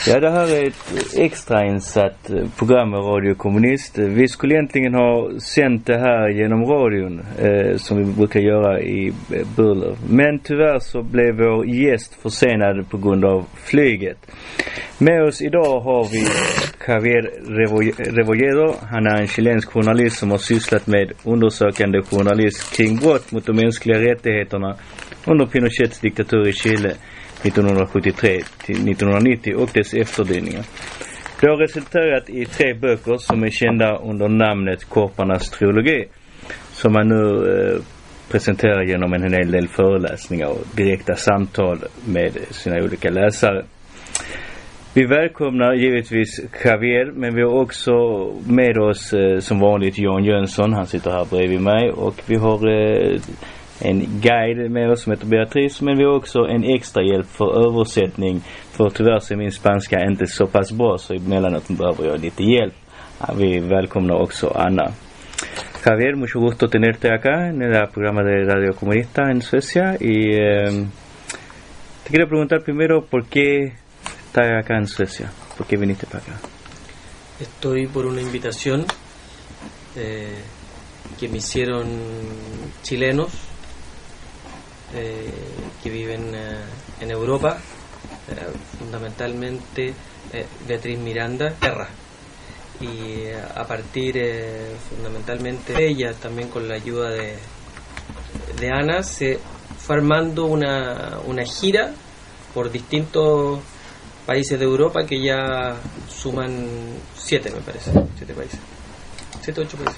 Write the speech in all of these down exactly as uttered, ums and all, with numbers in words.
Ja, det här är ett extrainsatt program med Radio Kommunist. Vi skulle egentligen ha sänt det här genom radion eh, som vi brukar göra i Burlöv. Men tyvärr så blev vår gäst försenad på grund av flyget. Med oss idag har vi Javier Rebolledo. Han är en chilensk journalist som har sysslat med undersökande journalist kring brott mot de mänskliga rättigheterna under Pinochets diktatur i Chile nittonhundrasjuttiotre till nittonhundranittio och dess efterdyningar. Det har resulterat i tre böcker som är kända under namnet Korparnas trilogi, som man nu eh, presenterar genom en hel del föreläsningar och direkta samtal med sina olika läsare. Vi välkomnar givetvis Javier, men vi har också med oss eh, som vanligt Jan Jönsson. Han sitter här bredvid mig, och vi har eh, en guide med oss som heter Beatrice, men vi har också en extra hjälp för översättning, för tyvärr så är min spanska inte så pass bra, så emellanåt behöver jag lite hjälp. Vi välkomnar också Anna. Javier, mucho gusto tenerte acá en el programa de Radio Comunista en Suecia, y eh, te quiero preguntar primero por qué estás acá en Suecia, por qué viniste para acá. Estoy por una invitación eh, que me hicieron chilenos Eh, que viven eh, en Europa, eh, fundamentalmente eh, Beatriz Miranda, Terra, y eh, a partir eh, fundamentalmente de ella, también con la ayuda de, de Ana, se fue armando una, una gira por distintos países de Europa que ya suman siete, me parece, siete países, siete, ocho países.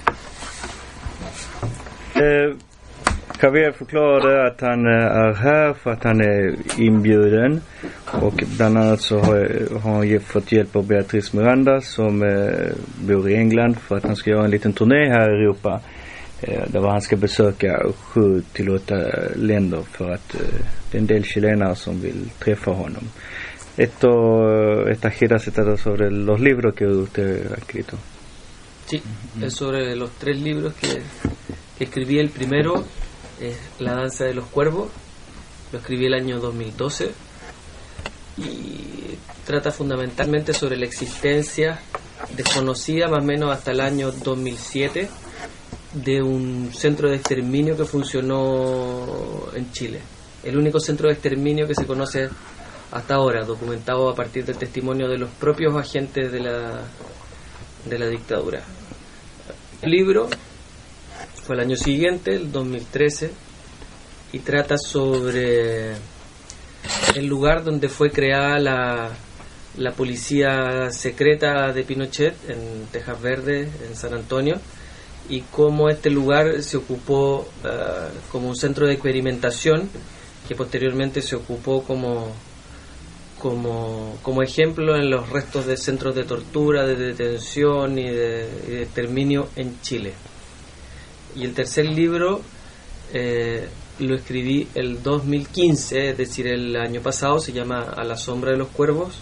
Eh. Javier förklarade att han är här för att han är inbjuden, och bland annat så har, har han fått hjälp av Beatriz Miranda som eh, bor i England, för att han ska göra en liten turné här i Europa eh, där han ska besöka sju till åtta länder, för att eh, det är en del chilenare som vill träffa honom. Esto, esta gira se trata sobre los libros que usted ha escrito. Sí, es sobre los tres libros que, que escribí. El primero es La danza de los cuervos, lo escribí el año dos mil doce y trata fundamentalmente sobre la existencia desconocida más o menos hasta el año dos mil siete de un centro de exterminio que funcionó en Chile, el único centro de exterminio que se conoce hasta ahora, documentado a partir del testimonio de los propios agentes de la, de la dictadura. El libro fue el año siguiente, el dos mil trece, y trata sobre el lugar donde fue creada la, la policía secreta de Pinochet en Tejas Verdes, en San Antonio, y cómo este lugar se ocupó uh, como un centro de experimentación, que posteriormente se ocupó como, como, como ejemplo en los restos de centros de tortura, de detención y de, y de exterminio en Chile. Y el tercer libro eh, lo escribí el dos mil quince, es decir, el año pasado, se llama A la sombra de los cuervos,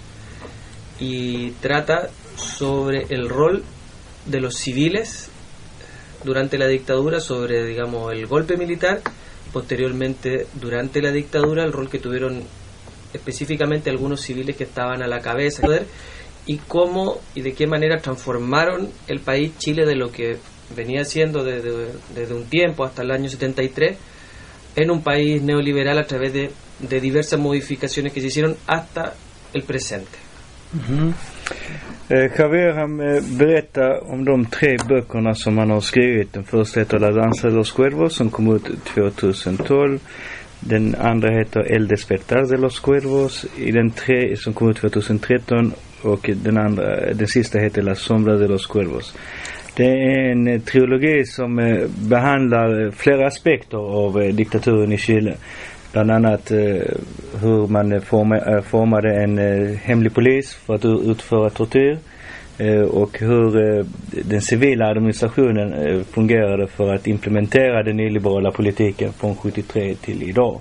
y trata sobre el rol de los civiles durante la dictadura, sobre, digamos, el golpe militar, posteriormente durante la dictadura, el rol que tuvieron específicamente algunos civiles que estaban a la cabeza del poder, y cómo y de qué manera transformaron el país Chile de lo que venía siendo desde, desde un tiempo hasta el año setenta y tres en un país neoliberal a través de, de diversas modificaciones que se hicieron hasta el presente. Mm-hmm. eh, Javier, han eh, berättar om de tre böckerna som han har skrivit. Den första heter La danza de los cuervos, som kom ut tjugohundratolv. Den andra heter El despertar de los cuervos, i den tre som kom ut tjugotretton, och den andra, den sista heter La sombra de los cuervos. Det är en trilogi som eh, behandlar flera aspekter av eh, diktaturen i Chile. Bland annat eh, hur man forma, eh, formade en eh, hemlig polis för att utföra tortyr, eh, och hur eh, den civila administrationen eh, fungerade för att implementera den nyliberala politiken från sjuttiotre till idag.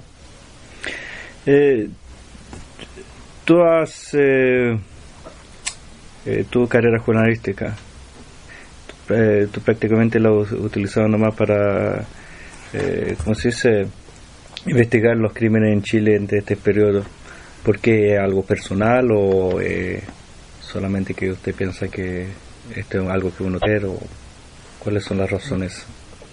Eh, tú has eh, eh, tu carrera journalística. Eh, tú prácticamente lo has utilizado nomás para, eh, ¿cómo se dice?, investigar los crímenes en Chile entre este periodo. ¿Por qué algo personal o eh, solamente que usted piensa que esto es algo que uno quiere, o cuáles son las razones?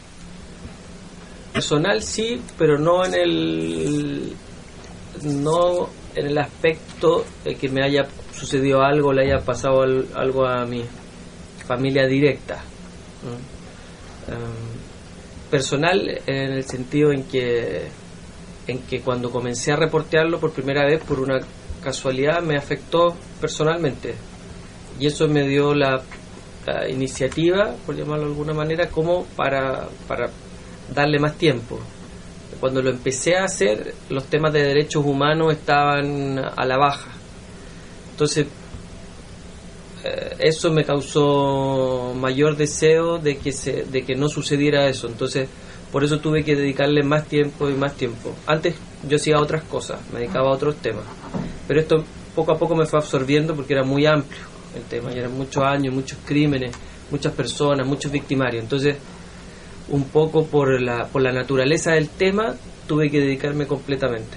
Personal sí, pero no en el no en el aspecto de que me haya sucedido algo, le haya pasado al, algo a mi familia directa. ¿Mm? Um, personal en el sentido en que en que cuando comencé a reportearlo por primera vez, por una casualidad, me afectó personalmente, y eso me dio la, la iniciativa, por llamarlo de alguna manera, como para para darle más tiempo. Cuando lo empecé a hacer, los temas de derechos humanos estaban a la baja. Entonces, eh, eso me causó mayor deseo de que se, de que no sucediera eso. Entonces, por eso tuve que dedicarle más tiempo y más tiempo. Antes yo hacía otras cosas, me dedicaba a otros temas. Pero esto poco a poco me fue absorbiendo porque era muy amplio el tema. Y eran muchos años, muchos crímenes, muchas personas, muchos victimarios. Entonces, un poco por la por la naturaleza del tema, tuve que dedicarme completamente.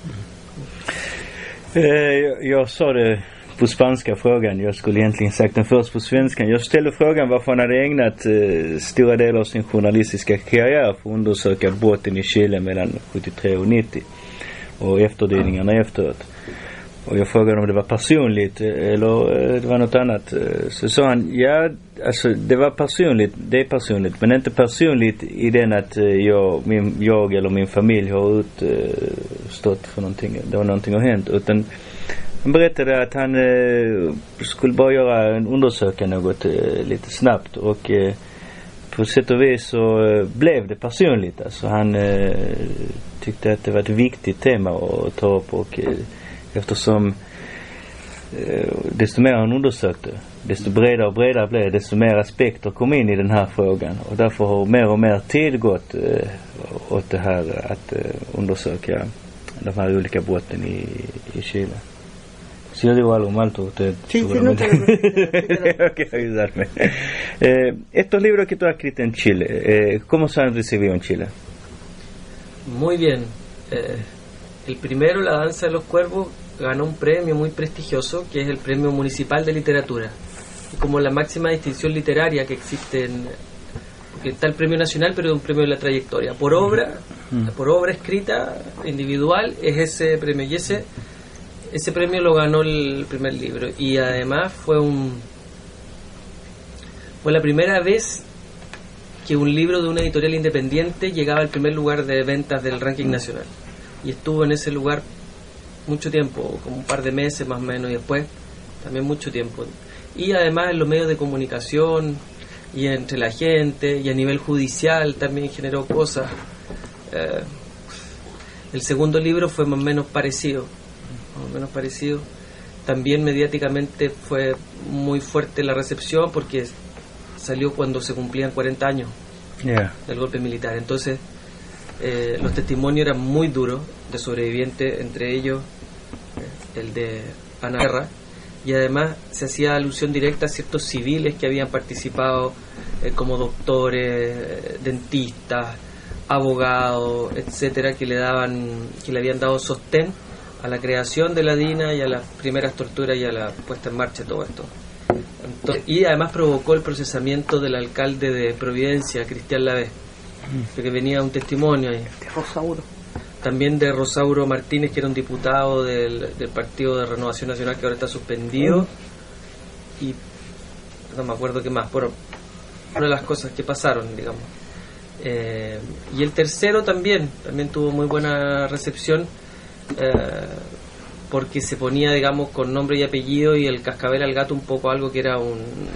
Eh, jag sa det på spanska frågan, jag skulle egentligen sagt den först på svenskan. Jag ställde frågan varför han hade ägnat eh, stora delar av sin journalistiska karriär för att undersöka brotten i Chile mellan sjuttiotre och nittio och efterdyningarna efteråt. Och jag frågade om det var personligt eller det var något annat. Så sa han, ja, alltså det var personligt, det är personligt, men inte personligt i den att jag, min, jag eller min familj har utstått för någonting, det var någonting har hänt, utan han berättade att han eh, skulle bara göra en undersöka något eh, lite snabbt, och eh, på sätt och vis så eh, blev det personligt. Alltså han eh, tyckte att det var ett viktigt tema att ta upp, och eh, eftersom eh, desto mer han undersökte, desto bredare och bredare blev det, desto mer aspekter kom in i den här frågan, och därför har mer och mer tid gått eh, åt det här att eh, undersöka de här olika brotten i, i Chile. Si yo digo algo mal, usted sí, seguramente... Sí, no te tengo que avisarme. Eh, estos libros que tú has escrito en Chile, eh, ¿cómo se han recibido en Chile? Muy bien. Eh, el primero, La danza de los cuervos, ganó un premio muy prestigioso, que es el Premio Municipal de Literatura. Es como la máxima distinción literaria que existe en... Porque está el Premio Nacional, pero es un premio de la trayectoria. Por obra, mm. por obra escrita, individual, es ese premio. Y ese... Ese premio lo ganó el primer libro, y además fue un fue la primera vez que un libro de una editorial independiente llegaba al primer lugar de ventas del ranking nacional, y estuvo en ese lugar mucho tiempo, como un par de meses más o menos, y después también mucho tiempo. Y además en los medios de comunicación y entre la gente y a nivel judicial también generó cosas. Eh, el segundo libro fue más o menos parecido. más o menos parecido. También mediáticamente fue muy fuerte la recepción, porque salió cuando se cumplían cuarenta años yeah. del golpe militar. Entonces eh, los testimonios eran muy duros de sobrevivientes, entre ellos eh, el de Ana Guerra, y además se hacía alusión directa a ciertos civiles que habían participado eh, como doctores, dentistas, abogados, etcétera, que le daban, que le habían dado sostén a la creación de la DINA y a las primeras torturas y a la puesta en marcha de todo esto. Entonces, y además provocó el procesamiento del alcalde de Providencia, Cristian Lavés, porque venía un testimonio ahí. De Rosauro. También de Rosauro Martínez, que era un diputado del, del Partido de Renovación Nacional, que ahora está suspendido. Mm. Y no me acuerdo qué más, pero una de las cosas que pasaron, digamos. Eh, y el tercero también, también tuvo muy buena recepción, Eh, porque se ponía, digamos, con nombre y apellido, y el cascabel al gato un poco algo que era un,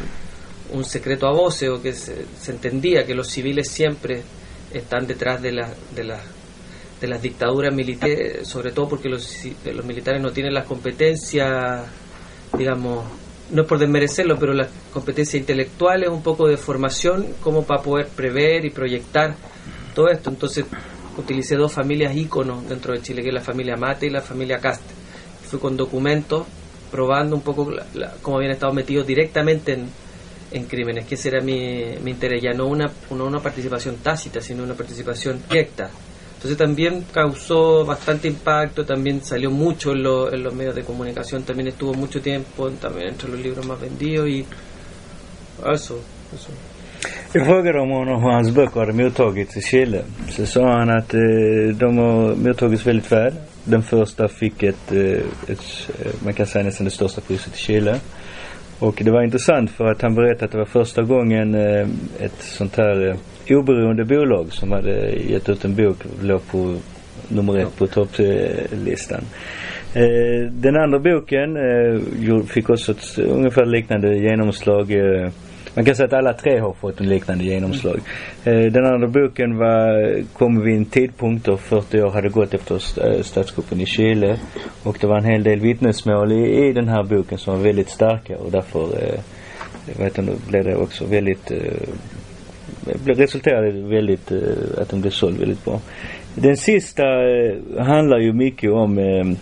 un secreto a voces, o que se, se entendía que los civiles siempre están detrás de, la, de, la, de las dictaduras militares, sobre todo porque los, los militares no tienen las competencias, digamos, no es por desmerecerlo, pero las competencias intelectuales, un poco de formación como para poder prever y proyectar todo esto. Entonces utilicé dos familias íconos dentro de Chile, que es la familia Mate y la familia Cast. Fui con documentos probando un poco la, la, cómo habían estado metidos directamente en, en crímenes, que ese era mi, mi interés, ya no una, no una participación tácita, sino una participación directa. Entonces también causó bastante impacto, también salió mucho en, lo, en los medios de comunicación, también estuvo mucho tiempo también entre los libros más vendidos y eso, eso. Jag frågade om honom hur hans böcker hade mottagits i Chile. Så sa han att eh, de har mottagits väldigt väl. Den första fick ett, eh, ett, man kan säga nästan det största priset i Chile. Och det var intressant för att han berättade att det var första gången eh, ett sånt här eh, oberoende bolag som hade gett ut en bok låg på nummer ett på topplistan. Eh, den andra boken eh, fick också ett ungefär liknande genomslag. Eh, man kan säga att alla tre har fått en liknande genomslag. Eh, den andra boken var, kom vid en tidpunkt då fyrtio år hade gått efter st- statskuppen i Chile. Och det var en hel del vittnesmål i, i den här boken som var väldigt starka. Och därför eh, vet jag, blev det också väldigt... Eh, resulterade väldigt eh, att de blev såld väldigt bra. Den sista eh, handlar ju mycket om eh,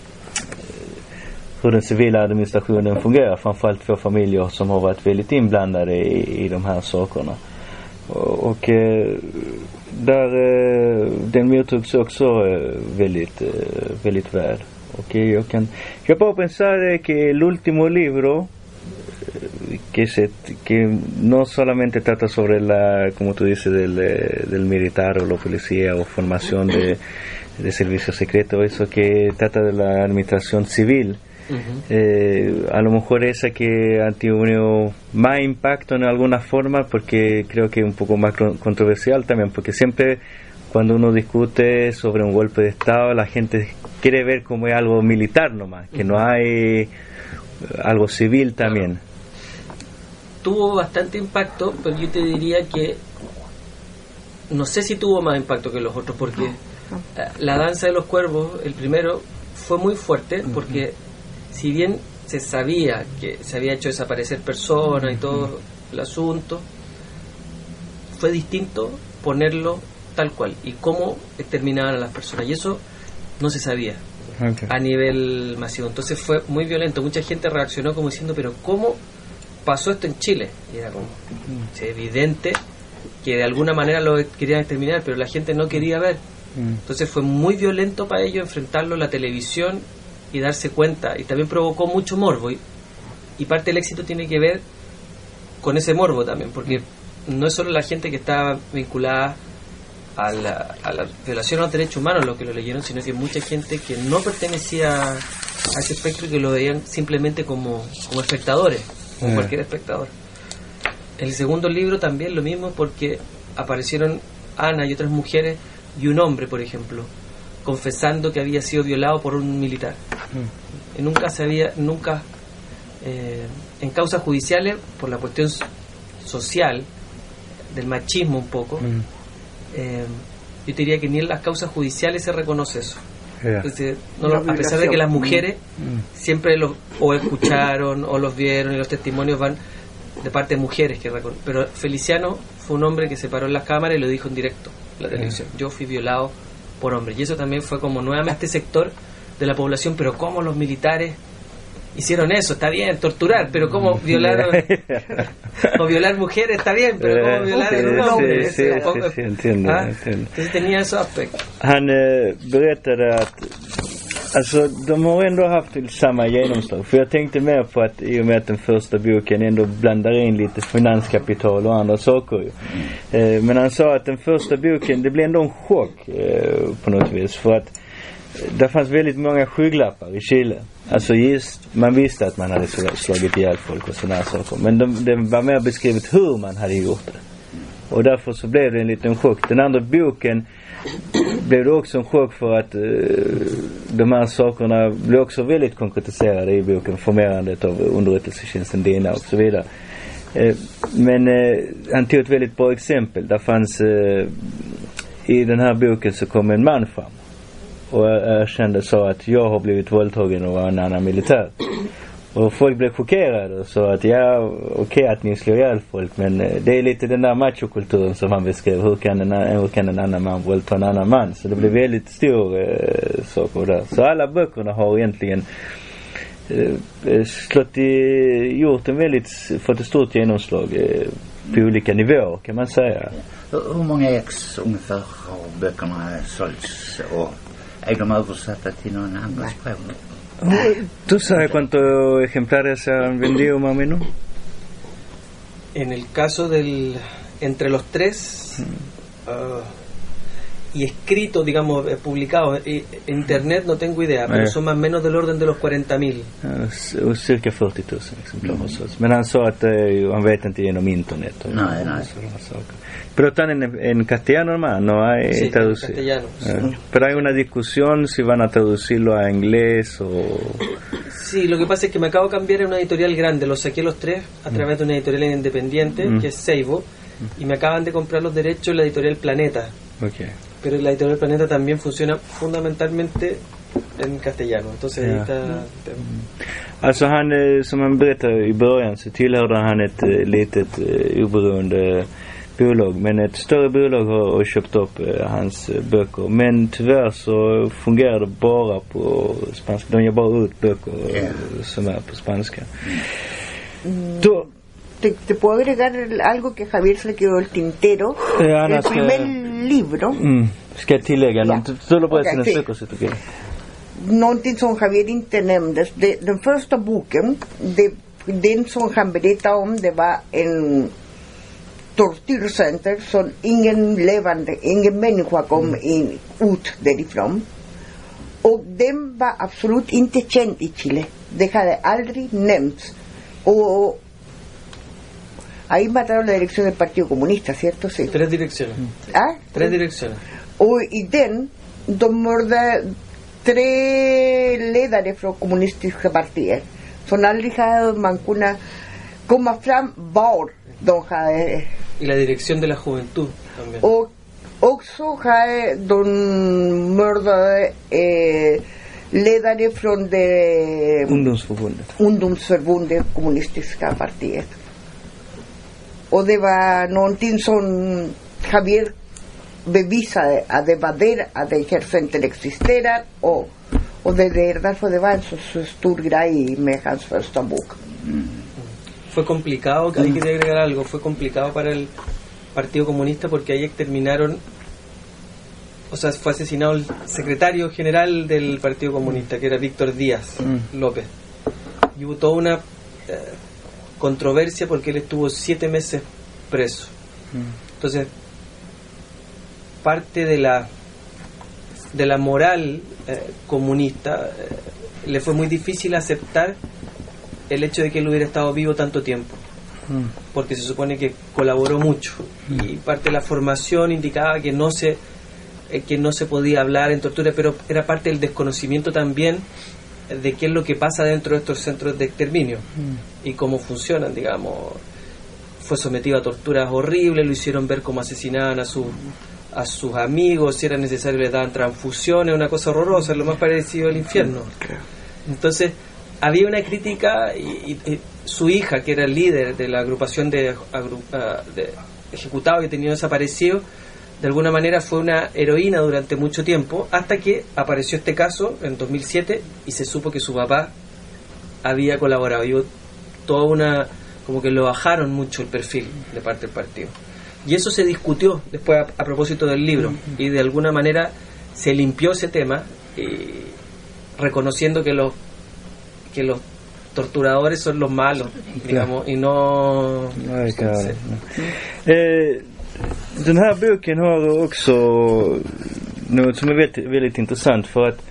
hur den civila administrationen fungerar, framförallt för familjer som har varit väldigt inblandade i, i de här sakerna. Och, och eh, där eh, den mottogs också eh, väldigt eh, väldigt väl. Och eh, jag kan yo puedo pensar que el último libro que se que no solamente trata sobre la, como tú dices, del, del militar o la policía o formación de, de servicio secreto, eso que trata de la administración civil. Uh-huh. Eh, a lo mejor esa que ha tenido más impacto en alguna forma, porque creo que es un poco más controversial también, porque siempre cuando uno discute sobre un golpe de estado la gente quiere ver como es algo militar nomás, que uh-huh. no hay algo civil también. Tuvo bastante impacto, pero yo te diría que no sé si tuvo más impacto que los otros, porque La danza de los cuervos, el primero, fue muy fuerte, porque uh-huh. si bien se sabía que se había hecho desaparecer personas y todo el asunto, fue distinto ponerlo tal cual y cómo exterminaban a las personas, y eso no se sabía okay. a nivel masivo. Entonces fue muy violento. Mucha gente reaccionó como diciendo, pero ¿cómo pasó esto en Chile? Y era como es evidente que de alguna manera lo querían exterminar, pero la gente no quería ver. Entonces fue muy violento para ellos enfrentarlo en la televisión y darse cuenta, y también provocó mucho morbo, y, y parte del éxito tiene que ver con ese morbo también, porque no es solo la gente que estaba vinculada a la, a la violación a los derechos humanos los que lo leyeron, sino que mucha gente que no pertenecía a ese espectro y que lo veían simplemente como, como espectadores, como mm. cualquier espectador. El segundo libro también lo mismo, porque aparecieron Ana y otras mujeres y un hombre, por ejemplo, confesando que había sido violado por un militar. Mm. Y nunca se había, nunca eh, en causas judiciales, por la cuestión social del machismo un poco, mm. eh, yo diría que ni en las causas judiciales se reconoce eso. Yeah. Entonces, no lo, a pesar de que las mujeres mm. siempre los o escucharon o los vieron, y los testimonios van de parte de mujeres que recon- pero Feliciano fue un hombre que se paró en las cámaras y lo dijo en directo en la televisión. Yeah. Yo fui violado por hombres, y eso también fue como nuevamente este sector de la población, pero cómo los militares hicieron eso, está bien, torturar, pero cómo violar o violar mujeres está bien, pero cómo violar a un hombre. Sí, sí, sí, sí, entiendo, ¿Ah? entiendo. Entonces tenía esos aspectos. Han eh, berättade att alltså, de har ändå haft samma genomslag, för jag tänkte mer på att i och med att den första boken ändå blandar in lite finanskapital och andra saker ju. Eh, men han sa att den första boken, det blev ändå en chock eh, på något vis, för att det fanns väldigt många skygglappar i Chile. Alltså just, man visste att man hade slagit ihjäl folk och sådana saker, men de, det var mer beskrivet hur man hade gjort det. Och därför så blev det en liten chock. Den andra boken blev det också en chock för att uh, de här sakerna blev också väldigt konkretiserade i boken, formerandet av underrättelsetjänsten D N A och så vidare. Uh, men uh, han tog ett väldigt bra exempel. Där fanns uh, i den här boken så kom en man fram och jag kände så att jag har blivit våldtagen av en annan militär. Och folk blev chockerade och sa att ja, okej okay, att ni slår ihjäl folk, men det är lite den där machokulturen som han beskrev. Hur kan en, hur kan en annan man våldta en annan man? Så det blev väldigt stor eh, sak där. Så alla böckerna har egentligen eh, slått i, gjort en väldigt, fått ett stort genomslag. Eh, på olika nivåer kan man säga. Hur många ex ungefär har böckerna sålts och är de översatta till någon annan språk? ¿Tú sabes cuántos ejemplares se han vendido más o menos? En el caso del entre los tres uh, y escritos, digamos, eh, publicados en internet, no tengo idea, pero eh. son más o menos del orden de los cuarenta mil. Ja, cirka fyrtio tusen exemplar har sålts. Men han sa att eh, han vet inte genom internet. Och Nej, nej. Pero están en, en castellano, hermano, no hay Sí, en traducido. castellano. Eh, Pero hay una discusión si van a traducirlo a inglés o... Sí, lo que pasa es que me acabo de cambiar a una editorial grande, los saqué los tres a través de una editorial independiente, Mm. que es Seibo, y me acaban de comprar los derechos en la editorial Planeta. Okay. Pero la editorial Planeta también funciona fundamentalmente en castellano, entonces ahí Ja. está... Alltså han, eh, som han berättade i början, så tillhörde han ett eh, litet eh, oberoende bolag. Men ett större bolag har, har köpt upp eh, hans eh, böcker. Men tyvärr så fungerar det bara på spanska. De ger bara ut böcker eh, Yeah. som är på spanska. Mm. Då, Te, te puedo agregar el- algo que Javier se le quedó el tintero. Eh, Ana, el ska- primer libro, mm, ska jag tillägga Ja. något? Du lo puedes Okej, en sí. söker så tycker jag. någonting som Javier inte nämnde. De, den första boken, det, den som han berättade om, det var en tortyrcenter som ingen levande, ingen människa kom in, ut därifrån. Och den var absolut inte känd i Chile. Det hade aldrig nämnts. Och ahí mataron la dirección del Partido Comunista, ¿cierto? Sí. Tres direcciones. ¿Ah? Tres direcciones. Och i den, de mördade tre ledare från kommunistiska partier som aldrig hade man kunnat komma fram var de hade. Y la dirección de la juventud también. Och också hade de mördade eh, ledare från det Ungdomsförbundet. ungdomsförbundet kommunistiska partiet. Och det var någonting som Javier bevisade att det var där att det här centret existerar och, och det är därför det var en så, så stor grej med hans första bok. Fue complicado, hay que agregar algo, fue complicado para el Partido Comunista porque ahí terminaron, o sea, fue asesinado el secretario general del Partido Comunista, que era Víctor Díaz Mm. López. Y hubo toda una eh, controversia porque él estuvo siete meses preso. Entonces, parte de la de la moral eh, comunista eh, le fue muy difícil aceptar el hecho de que él hubiera estado vivo tanto tiempo, porque se supone que colaboró mucho y parte de la formación indicaba que no se eh, que no se podía hablar en tortura, pero era parte del desconocimiento también de qué es lo que pasa dentro de estos centros de exterminio y cómo funcionan, digamos. Fue sometido a torturas horribles, lo hicieron ver cómo asesinaban a sus a sus amigos, si era necesario le daban transfusiones, una cosa horrorosa, lo más parecido al infierno. Entonces había una crítica y, y, y su hija, que era el líder de la agrupación de, agru, uh, de ejecutados y detenidos desaparecidos, de alguna manera fue una heroína durante mucho tiempo, hasta que apareció este caso en dos mil siete y se supo que su papá había colaborado. Y hubo toda una, como que lo bajaron mucho el perfil de parte del partido. Y eso se discutió después a, a propósito del libro, y de alguna manera se limpió ese tema, y reconociendo que los que los torturadores son los malos, digamos, y no... Nej, kan jag. Eh, den här boken har också något som är väldigt, väldigt intressant, för att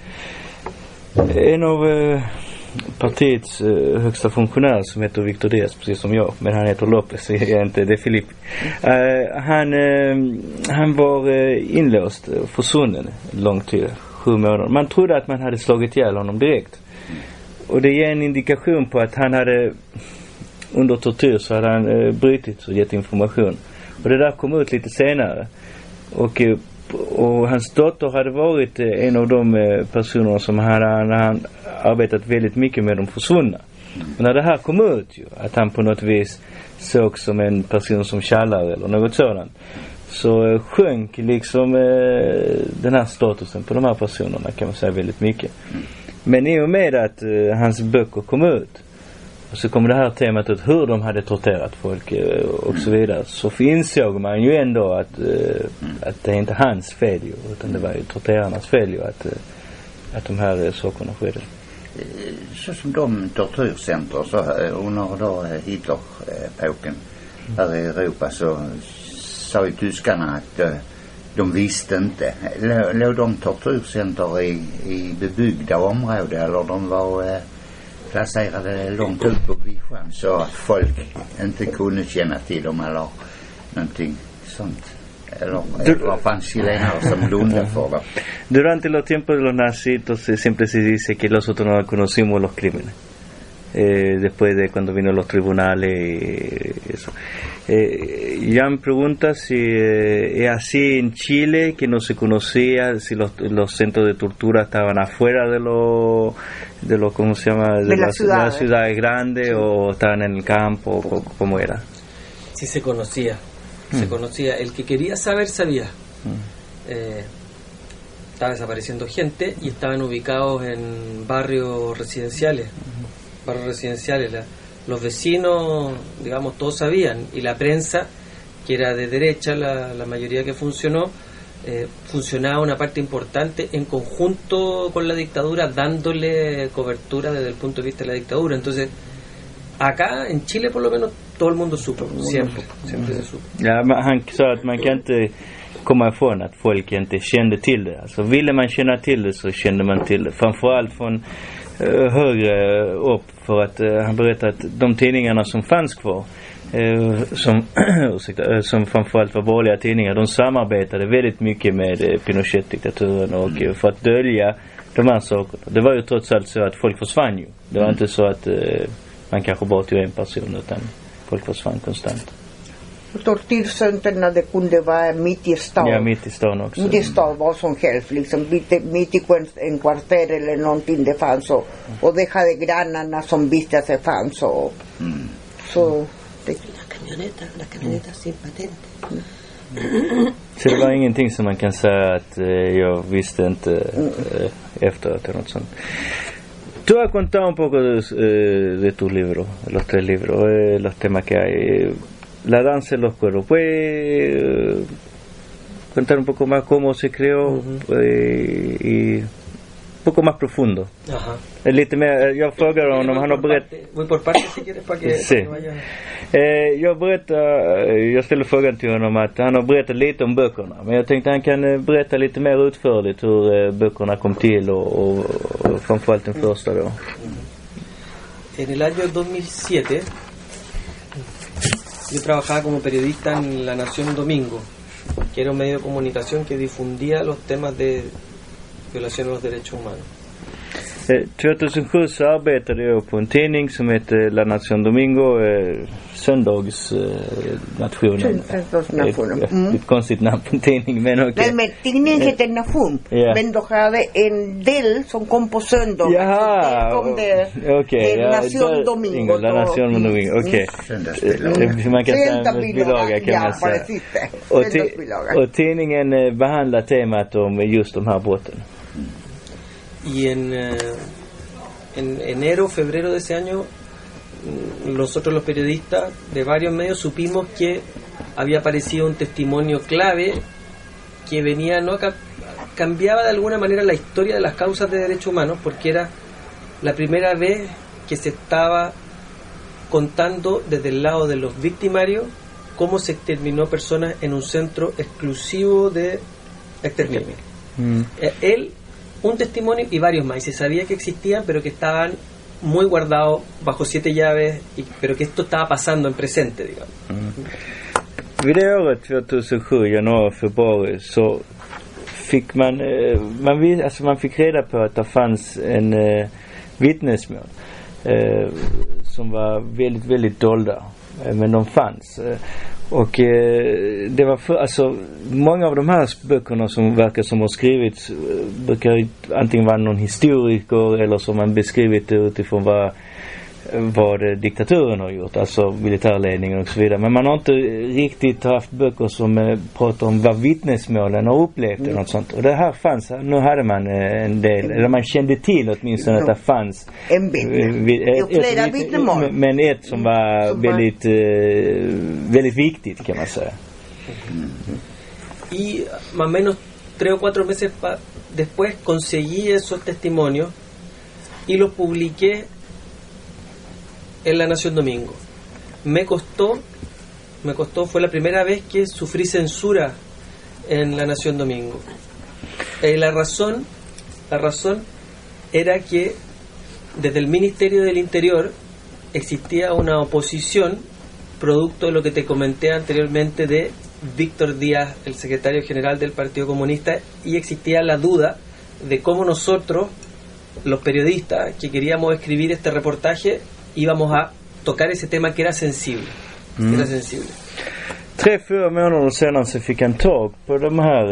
en av eh, partiets eh, högsta funktionärer som heter Víctor Díaz, precis som jag, men han heter López, jag är inte, det är Filip. Eh, han, eh, han var eh, inlåst, eh, försvunnen lång tid, sju månader. Man trodde att man hade slagit ihjäl honom direkt. Och det ger en indikation på att han hade under tortyr så hade han eh, brutit och gett information. Och det där kom ut lite senare. Och, eh, och hans dotter hade varit eh, en av de eh, personerna som hade han, han arbetat väldigt mycket med de försvunna. Och när det här kom ut ju, att han på något vis såg som en person som tjallar eller något sådant, så eh, sjönk liksom eh, den här statusen på de här personerna, kan man säga, väldigt mycket. Men i och med att uh, hans böcker kom ut, och så kommer det här temat ut hur de hade torterat folk eh, och så vidare, så insåg man ju ändå att, eh, att det är inte hans fel ju, utan det var ju torterarnas fel ju att, eh, att de här eh, sakerna skedde. Så som de tortyrcenter så under då Hitler-epoken här i Europa, så sa ju tyskarna att uh, de visste inte. Låg de tortyrcenter i, i bebyggda områden, eller de var uh, placerade långt ut på vischan så att folk inte kunde känna till dem eller någonting sånt? Eller, eller fanns chilenare som blundade för det? Durante los tiempos de los nazitos siempre se dice que nosotros no conocimos los crímenes. Eh, después de cuando vino los tribunales y eso. Eh, Jan pregunta si eh, es así en Chile, que no se conocía, si los, los centros de tortura estaban afuera de los, de lo, ¿cómo se llama? De, de las ciudades la ciudades grandes, sí. O estaban en el campo, o cómo era. Sí se conocía, mm. se conocía. El que quería saber, sabía. Mm. Eh, estaba desapareciendo gente y estaban ubicados en barrios residenciales. Mm. Barrios residenciales. La, los vecinos, digamos, todos sabían, y la prensa, que era de derecha, la, la mayoría que funcionó, eh, funcionaba una parte importante en conjunto con la dictadura, dándole cobertura desde el punto de vista de la dictadura. Entonces, acá en Chile por lo menos todo el mundo supo, siempre, siempre se supo. Ja, han sa att man kan inte komma ifrån att folk inte kände till det. Alltså ville man känna till det så kände man till det. Framförallt från uh, högre upp, för att uh, han berättade att de tidningarna som fanns kvar, uh, som, ursäkta, uh, som framförallt var borgerliga tidningar, de samarbetade väldigt mycket med uh, Pinochet-diktaturen och uh, för att dölja de här sakerna. Det var ju trots allt så att folk försvann ju. Det var mm. inte så att uh, man kanske bara tog en person, utan folk försvann konstant. Tortyrcenterna, det kunde vara mitt i stan. Ja, mitt i stan också. Mitt i stan, vad som helst. Liksom, mitt, mitt i en kvarter eller någonting det fanns. Och, och det hade grannarna som visste att det fanns. Och, mm. Så det... La camioneta, la camioneta sin patente. Mm. Så det var ingenting som man kan säga att eh, jag visste inte eh, efteråt eller något sånt. Tú has contado un poco de, eh, de tu libro, los tres libros, eh, los temas que hay. La danza de los cuervos. ¿Puedes eh, contar un poco más cómo se creó uh-huh. eh, y un poco más profundo? Ajá. Lite mer, jag frågar honom, han har berättat... Voy por parte si quieres para que, sí. para que vaya... Eh, jag berättar, jag ställer frågan till honom att han har berättat lite om böckerna, men jag tänkte han kan berätta lite mer utförligt hur eh, böckerna kom till och, och, och framförallt den första då. En el año dos mil siete yo trabajaba como periodista en La Nación Domingo, que era un medio de comunicación que difundía los temas de violación de los derechos humanos. tjugohundrasju så arbetade jag på en tidning som heter La Nación Domingo, eh, söndagsnationen. Eh, Söndagsnationen. Ett, ett, ett konstigt namn på en tidning, men okej. Okay. Men tidningen heter Nation, yeah. Men de hade en del som kom på söndag. Jaha, okej. Okay. La Nación Domingo. La Nación Domingo, okej. Okay. Man kan säga en bilaga kan man säga. Och, och tidningen eh, behandlar temat om just de här brotten. Y en, eh, en enero, febrero de ese año, nosotros los periodistas de varios medios supimos que había aparecido un testimonio clave que venía, no cambiaba de alguna manera la historia de las causas de derechos humanos, porque era la primera vez que se estaba contando desde el lado de los victimarios cómo se exterminó personas en un centro exclusivo de exterminio. Mm. Eh, él un testimonio y varios más, y se sabía que existían, pero que estaban muy guardados bajo siete llaves, y, pero que esto estaba pasando en presente, digamos. Mm. Vid det året tjugohundrasju, januari, februari, så fick man, eh, man, alltså man fick reda på att det fanns en eh, vittnesmål eh, som var väldigt, väldigt dolda, eh, men de fanns. Eh, Och eh, det var för, alltså många av de här böckerna som verkar som har skrivits brukar antingen vara någon historiker eller som man beskrivit det utifrån vad vad diktaturen har gjort, alltså militärledningen och så vidare. Men man har inte riktigt haft böcker som eh, pratar om vad vittnesmålen har upplevt mm. eller något sånt. Och det här fanns, nu hade man eh, en del, eller man kände till åtminstone mm. att det fanns en vittne. Och flera vittnemål. Men ett som var som väldigt, eh, väldigt viktigt, kan man säga. Mm. Y más o menos tres o cuatro meses pa- después conseguí esos testimonios y los publiqué en La Nación Domingo. Me costó, me costó, fue la primera vez que sufrí censura en La Nación Domingo. Eh, la razón, la razón era que desde el Ministerio del Interior existía una oposición producto de lo que te comenté anteriormente de Víctor Díaz, el secretario general del Partido Comunista, y existía la duda de cómo nosotros, los periodistas que queríamos escribir este reportaje, íbamos a tocar ese tema que era sensible. Mm. Era sensible. Tre, fyra månader senare så fick han tag på de här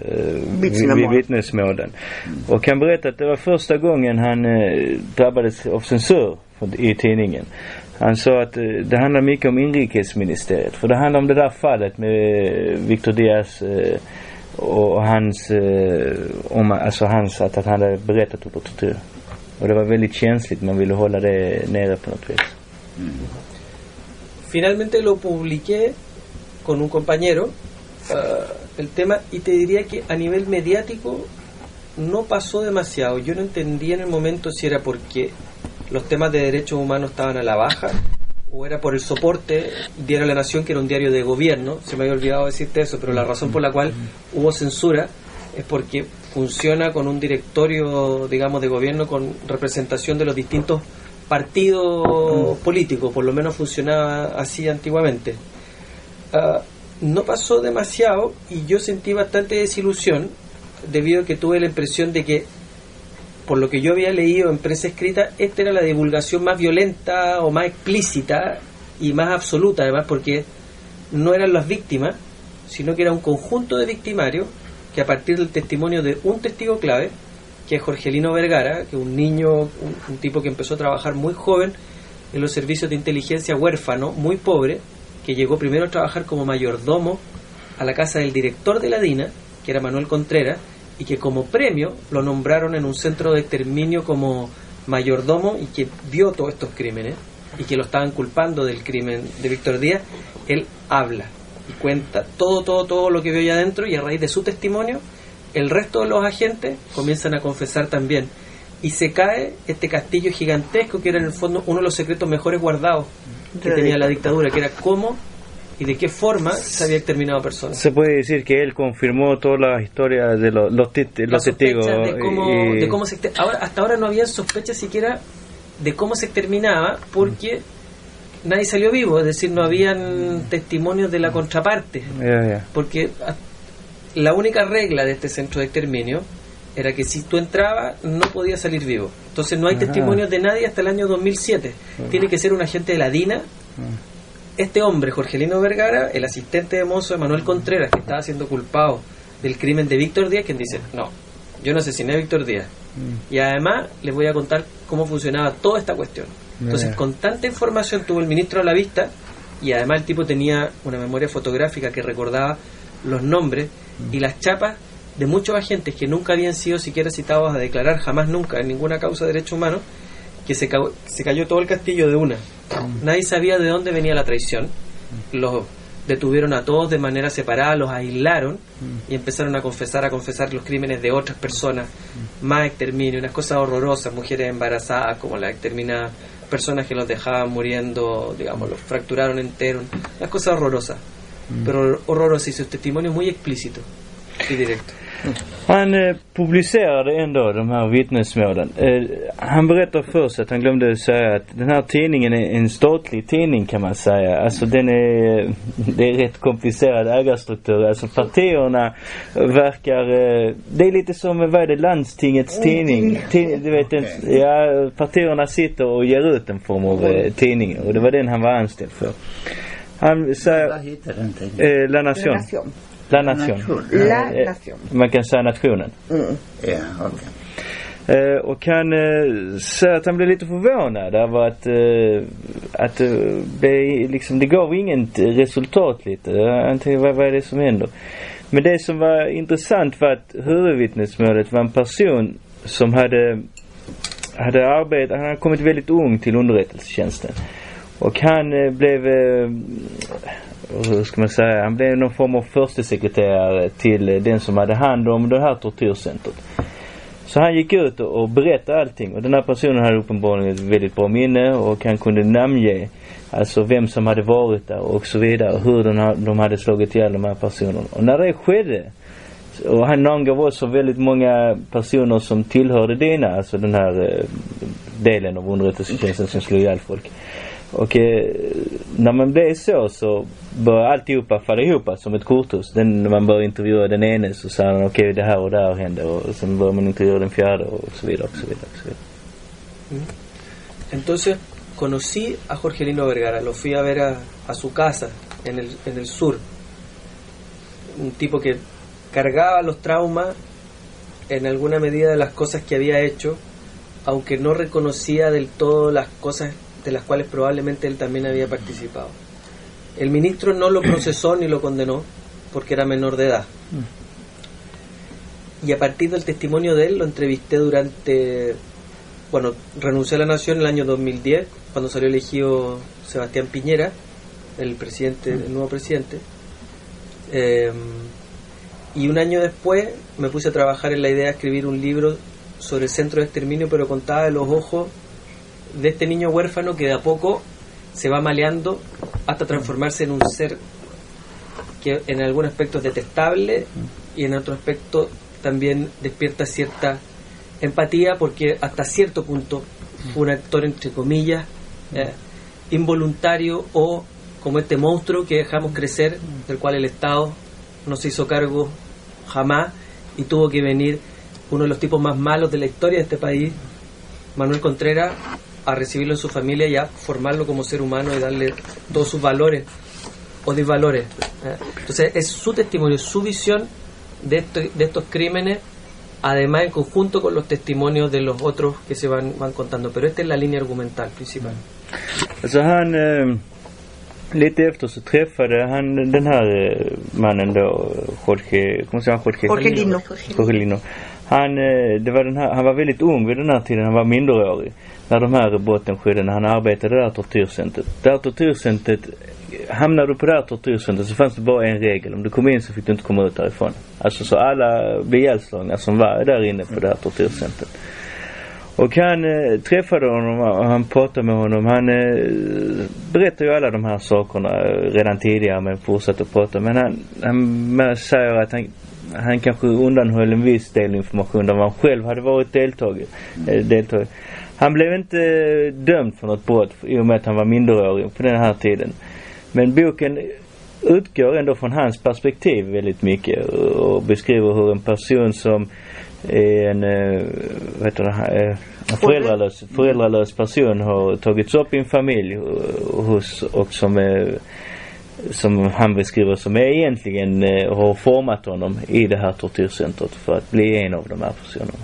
eh, vittnesmålen. Och kan berätta att det var första gången han eh, drabbades av censur i tidningen. Han sa att eh, det handlar mycket om inrikesministeriet. För det handlar om det där fallet med Víctor Díaz eh, och hans, eh, om, alltså hans att, att han hade berättat om tortyr. Och det var väldigt känsligt, man ville hålla det nere på något vis. Mm. Finalmente lo publiqué con un compañero uh, el tema, y te diría que a nivel mediático no pasó demasiado. Yo no entendía en el momento si era porque los temas de derechos humanos estaban a la baja o era por el soporte. Diario La Nación, que era un diario de gobierno, se me había olvidado decirte eso, pero la razón por la cual hubo censura es porque funciona con un directorio, digamos, de gobierno con representación de los distintos partidos políticos, por lo menos funcionaba así antiguamente. Uh, no pasó demasiado y yo sentí bastante desilusión debido a que tuve la impresión de que, por lo que yo había leído en prensa escrita, esta era la divulgación más violenta o más explícita y más absoluta, además, porque no eran las víctimas, sino que era un conjunto de victimarios que, a partir del testimonio de un testigo clave, que es Jorgelino Vergara, que es un niño, un, un tipo que empezó a trabajar muy joven en los servicios de inteligencia, huérfano, muy pobre, que llegó primero a trabajar como mayordomo a la casa del director de la DINA, que era Manuel Contreras, y que como premio lo nombraron en un centro de exterminio como mayordomo, y que vio todos estos crímenes y que lo estaban culpando del crimen de Víctor Díaz. Él habla y cuenta todo, todo, todo lo que vio allá adentro, y a raíz de su testimonio el resto de los agentes comienzan a confesar también, y se cae este castillo gigantesco que era en el fondo uno de los secretos mejores guardados que tenía la dictadura, que era cómo y de qué forma se había exterminado a personas. Se puede decir que él confirmó toda la historia de los, los, tit- los testigos. De cómo, y... de cómo se exter- ahora, hasta ahora no había sospechas siquiera de cómo se exterminaba, porque mm. nadie salió vivo, es decir, no habían testimonios de la contraparte. Yeah, yeah. Porque la única regla de este centro de exterminio era que si tú entrabas no podías salir vivo. Entonces no hay Ajá. testimonios de nadie hasta el año dos mil siete. Ajá. Tiene que ser un agente de la DINA. Ajá. Este hombre, Jorgelino Vergara, el asistente de mozo de Manuel Contreras, que estaba siendo culpado del crimen de Víctor Díaz, quien dice, no, yo no asesiné a Víctor Díaz. Mm. Y además les voy a contar cómo funcionaba toda esta cuestión. Entonces, con tanta información tuvo el ministro a la vista, y además el tipo tenía una memoria fotográfica que recordaba los nombres mm. y las chapas de muchos agentes que nunca habían sido siquiera citados a declarar jamás nunca en ninguna causa de derechos humanos, que se, ca- se cayó todo el castillo de una. Mm. Nadie sabía de dónde venía la traición. Mm. Los detuvieron a todos de manera separada, los aislaron mm. y empezaron a confesar, a confesar los crímenes de otras personas, mm. más exterminio, unas cosas horrorosas, mujeres embarazadas como la exterminada, personas que los dejaban muriendo, digamos, los fracturaron enteros, unas cosas horrorosas, mm. pero horrorosas, y sus testimonios muy explícitos y directos. Han eh, publicerade ändå de här vittnesmålen. Eh, han berättar först att han glömde säga att den här tidningen är en statlig tidning, kan man säga. Alltså den är, det är rätt komplicerad ägarstruktur. Alltså partierna verkar, eh, det är lite som, vad är det, landstingets tidning. T- du vet, en, ja, partierna sitter och ger ut en form av eh, tidning, och det var den han var anställd för. Han säger, vad heter den tidningen? Eh, La Nación. La Nación. La Nación. La Nación. Man kan säga nationen. Mm. Ja, okej. Uh, och han uh, sa att han blev lite förvånad över att, uh, att uh, det, liksom, det gav inget resultat lite. Han tänkte, vad, vad är det som händer? Men det som var intressant var att huvudvittnesmålet var en person som hade, hade arbetat, han hade kommit väldigt ung till underrättelsetjänsten. Och han uh, blev, uh, hur ska man säga, han blev någon form av första sekreterare till uh, den som hade hand om det här tortyrcentret. Så han gick ut och berättade allting. Och den här personen hade uppenbarligen ett väldigt bra minne. Och han kunde namnge alltså vem som hade varit där och så vidare. Och hur de, de hade slagit ihjäl de här personerna. Och när det skedde, och han namngav också väldigt många personer som tillhörde dina, alltså den här delen av underrättelsetjänsten som slog ihjäl folk. Och eh, när man blev så så bör alltihopa falla ihop som ett korthus. Den, när man börjar intervjua den ene så säger han okej, okay, det här och det här hände, och sen börjar man intervjua den fjärde och så vidare och så vidare, och så vidare. Mm. Entonces conocí a Jorgelino Vergara, lo fui a ver a, a su casa en el, en el sur. Un tipo que cargaba los traumas en alguna medida de las cosas que había hecho, aunque no reconocía del todo las cosas de las cuales probablemente él también había participado. El ministro no lo procesó ni lo condenó porque era menor de edad. Y a partir del testimonio de él lo entrevisté durante, bueno, renunció a la Nación en el año dos mil diez, cuando salió elegido Sebastián Piñera, el presidente, el nuevo presidente. Eh, y un año después me puse a trabajar en la idea de escribir un libro sobre el centro de exterminio, pero contaba de los ojos de este niño huérfano que de a poco se va maleando hasta transformarse en un ser que en algún aspecto es detestable y en otro aspecto también despierta cierta empatía, porque hasta cierto punto fue un actor entre comillas eh, involuntario, o como este monstruo que dejamos crecer, del cual el Estado no se hizo cargo jamás, y tuvo que venir uno de los tipos más malos de la historia de este país, Manuel Contreras, a recibirlo en su familia y a formarlo como ser humano y darle todos sus valores o disvalores. Entonces es su testimonio, su visión de, esto, de estos crímenes, además en conjunto con los testimonios de los otros que se van, van contando, pero esta es la línea argumental principal. Alltså han, eh, lite efter så träffade han den här eh, mannen då, Jorge, ¿cómo se llama? Jorge? Jorgelino. Jorgelino. Han, det var den här, han var väldigt ung vid den här tiden, han var minderårig när de här brotten skedde, när han arbetade där tortyrcentret. Där tortyrcentret, hamnade du på det här tortyrcentret så fanns det bara en regel: om du kom in så fick du inte komma ut därifrån. Alltså så alla blev ihjälslagna som var där inne på det här tortyrcentret. Och han eh, träffade honom och han pratade med honom. Han eh, berättade ju alla de här sakerna redan tidigare, men fortsatte att prata. Men han, han säger att han Han kanske undanhöll en viss del information där man själv hade varit deltagare. deltagare. Han blev inte dömd för något brott i och med att han var minderårig på den här tiden. Men boken utgår ändå från hans perspektiv väldigt mycket och beskriver hur en person som är en, vad heter det, en föräldralös, föräldralös person har tagits upp i en familj hos, och som är, som han beskriver som är egentligen eh, har format honom i det här tortyrcentret för att bli en av de här personerna.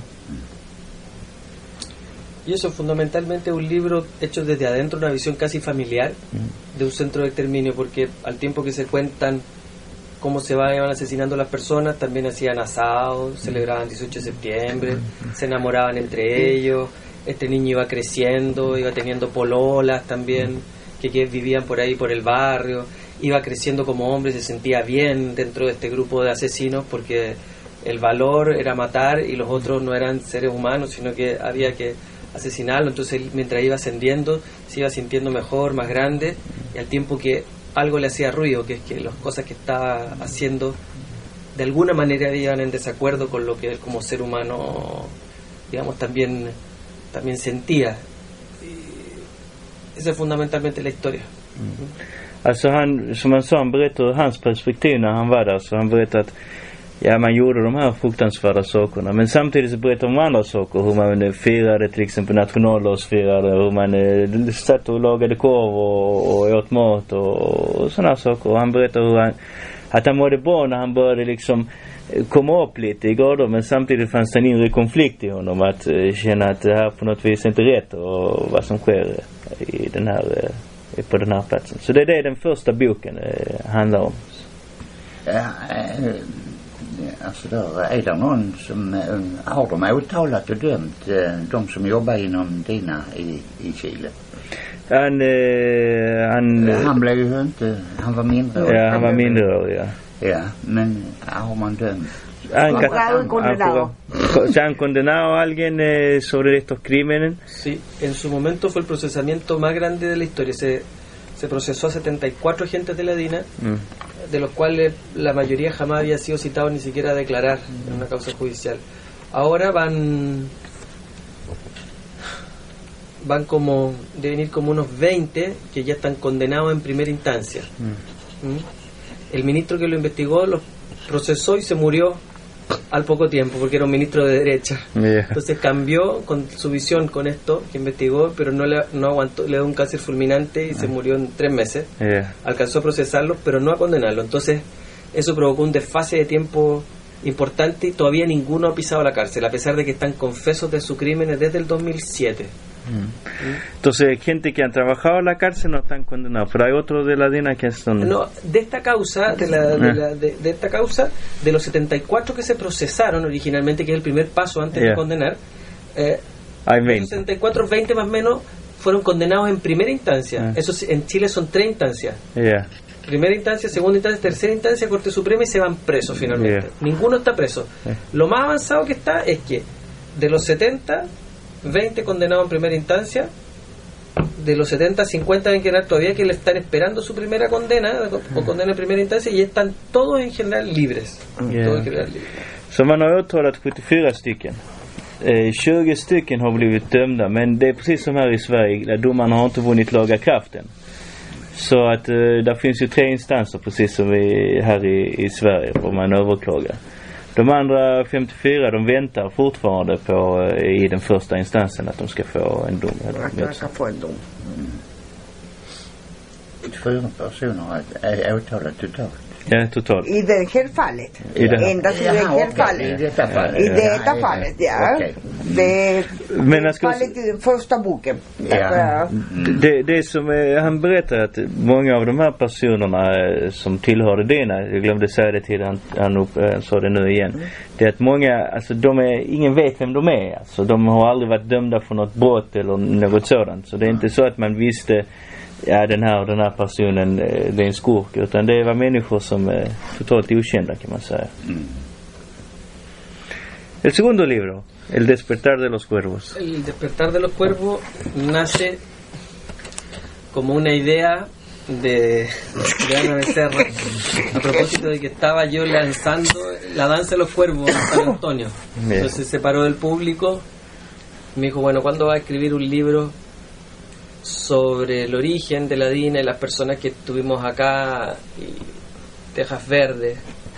Y eso fundamentalmente es un libro hecho desde adentro, una visión casi familiar mm. de un centro de exterminio, porque al tiempo que se cuentan cómo se van asesinando las personas, también hacían asados, celebraban dieciocho de septiembre, se enamoraban entre ellos, este niño iba creciendo, iba teniendo pololas también, que, que vivían por ahí por el barrio, iba creciendo como hombre, se sentía bien dentro de este grupo de asesinos, porque el valor era matar y los otros no eran seres humanos, sino que había que asesinarlo. Entonces él, mientras iba ascendiendo, se iba sintiendo mejor, más grande, y al tiempo que algo le hacía ruido, que es que las cosas que estaba haciendo de alguna manera iban en desacuerdo con lo que él como ser humano, digamos, también, también sentía. Y esa es fundamentalmente la historia. Mm. Alltså han, som han sa, han berättade hans perspektiv när han var där. Så han berättade att ja, man gjorde de här fruktansvärda sakerna, men samtidigt så berättade om andra saker, hur man firade till exempel nationaldagsfirade, hur man eh, satt och lagade korv och, och åt mat och, och sådana saker. Och han berättade hur han att han mådde bra när han började liksom komma upp lite i grader, men samtidigt fanns det en inre konflikt i honom att uh, känna att det här på något vis inte är rätt och vad som sker i den här, uh, på den här platsen. Så det är det den första boken uh, handlar om. Ja, äh, alltså där är det någon som äh, har de åtalat och dömt äh, de som jobbar inom dina i, i Chile? Han, uh, han, uh, han blev ju inte, han var mindre. Ja, han var mindre, ja. Ja, men har man dömt? Han han condenado. ¿Se han condenado a alguien eh, sobre estos crímenes? Sí, en su momento fue el procesamiento más grande de la historia. Se, se procesó a setenta y cuatro agentes de la DINA, mm. de los cuales la mayoría jamás había sido citado ni siquiera a declarar mm. en una causa judicial. Ahora van van como, deben ir como unos veinte que ya están condenados en primera instancia. Mm. ¿Mm? El ministro que lo investigó los procesó y se murió al poco tiempo porque era un ministro de derecha. Yeah. Entonces cambió con su visión con esto que investigó, pero no le no aguantó, le dio un cáncer fulminante y ah. se murió en tres meses. Yeah. Alcanzó a procesarlo, pero no a condenarlo. Entonces eso provocó un desfase de tiempo importante y todavía ninguno ha pisado la cárcel, a pesar de que están confesos de sus crímenes desde el dos mil siete. Mm. Entonces, gente que han trabajado en la cárcel no están condenados, pero hay otros de la DINA que son... No, de esta causa, de, la, de, la, de, de esta causa, de los setenta y cuatro que se procesaron originalmente, que es el primer paso antes yeah. de condenar, eh, hay veinte. Los setenta y cuatro, veinte más o menos fueron condenados en primera instancia. Yeah. Eso en Chile son tres instancias. Yeah. Primera instancia, segunda instancia, tercera instancia, Corte Suprema, y se van presos finalmente. Yeah. Ninguno está preso. Yeah. Lo más avanzado que está es que de los setenta, veinte condenados en primera instancia, de los setenta, cincuenta deben quedar todavía que le están esperando su primera condena o condena en primera instancia, y están todos en general libres. Yeah. Todos en general libres. Så man har åtalat sjuttiofyra stycken. Eh, tjugo stycken har blivit dömda, men det är precis som här i Sverige, där domarna har inte vunnit laga kraften. Så att eh, där finns ju tre instanser precis som vi här i, i Sverige, hvor man överklagar. De andra femtiofyra, de väntar fortfarande på i den första instansen att de ska få en dom. Att de ska få en dom. Mm. Fyra personer är åtalat totalt. Ja, totalt. I det här fallet. I det här. Endast i det här okay. fallet. I detta fallet. I detta fallet, ja. Okay. Det Men jag ska... fallet i den första boken. Ja. Mm. Det, det som är, han berättar att många av de här personerna som tillhörde Dina, jag glömde säga det till han, han, upp, han sa det nu igen. Mm. Det är att många, alltså de är, ingen vet vem de är. Alltså de har aldrig varit dömda för något brott eller något sådant. Så det är inte så att man visste, ja, den här och den här personen, det är en skurk, utan det var människor som är totalt okända, kan man säga. Mm. El segundo libro, El despertar de los cuervos. El despertar de los cuervos nace como una idea de, de Ana Becerra, a propósito de que estaba yo lanzando la danza de los cuervos en San Antonio. Bien. Entonces se paró del público, me dijo, bueno, ¿cuándo va a escribir un libro sobre el origen de la DINA y las personas que estuvimos acá y Tejas Verdes?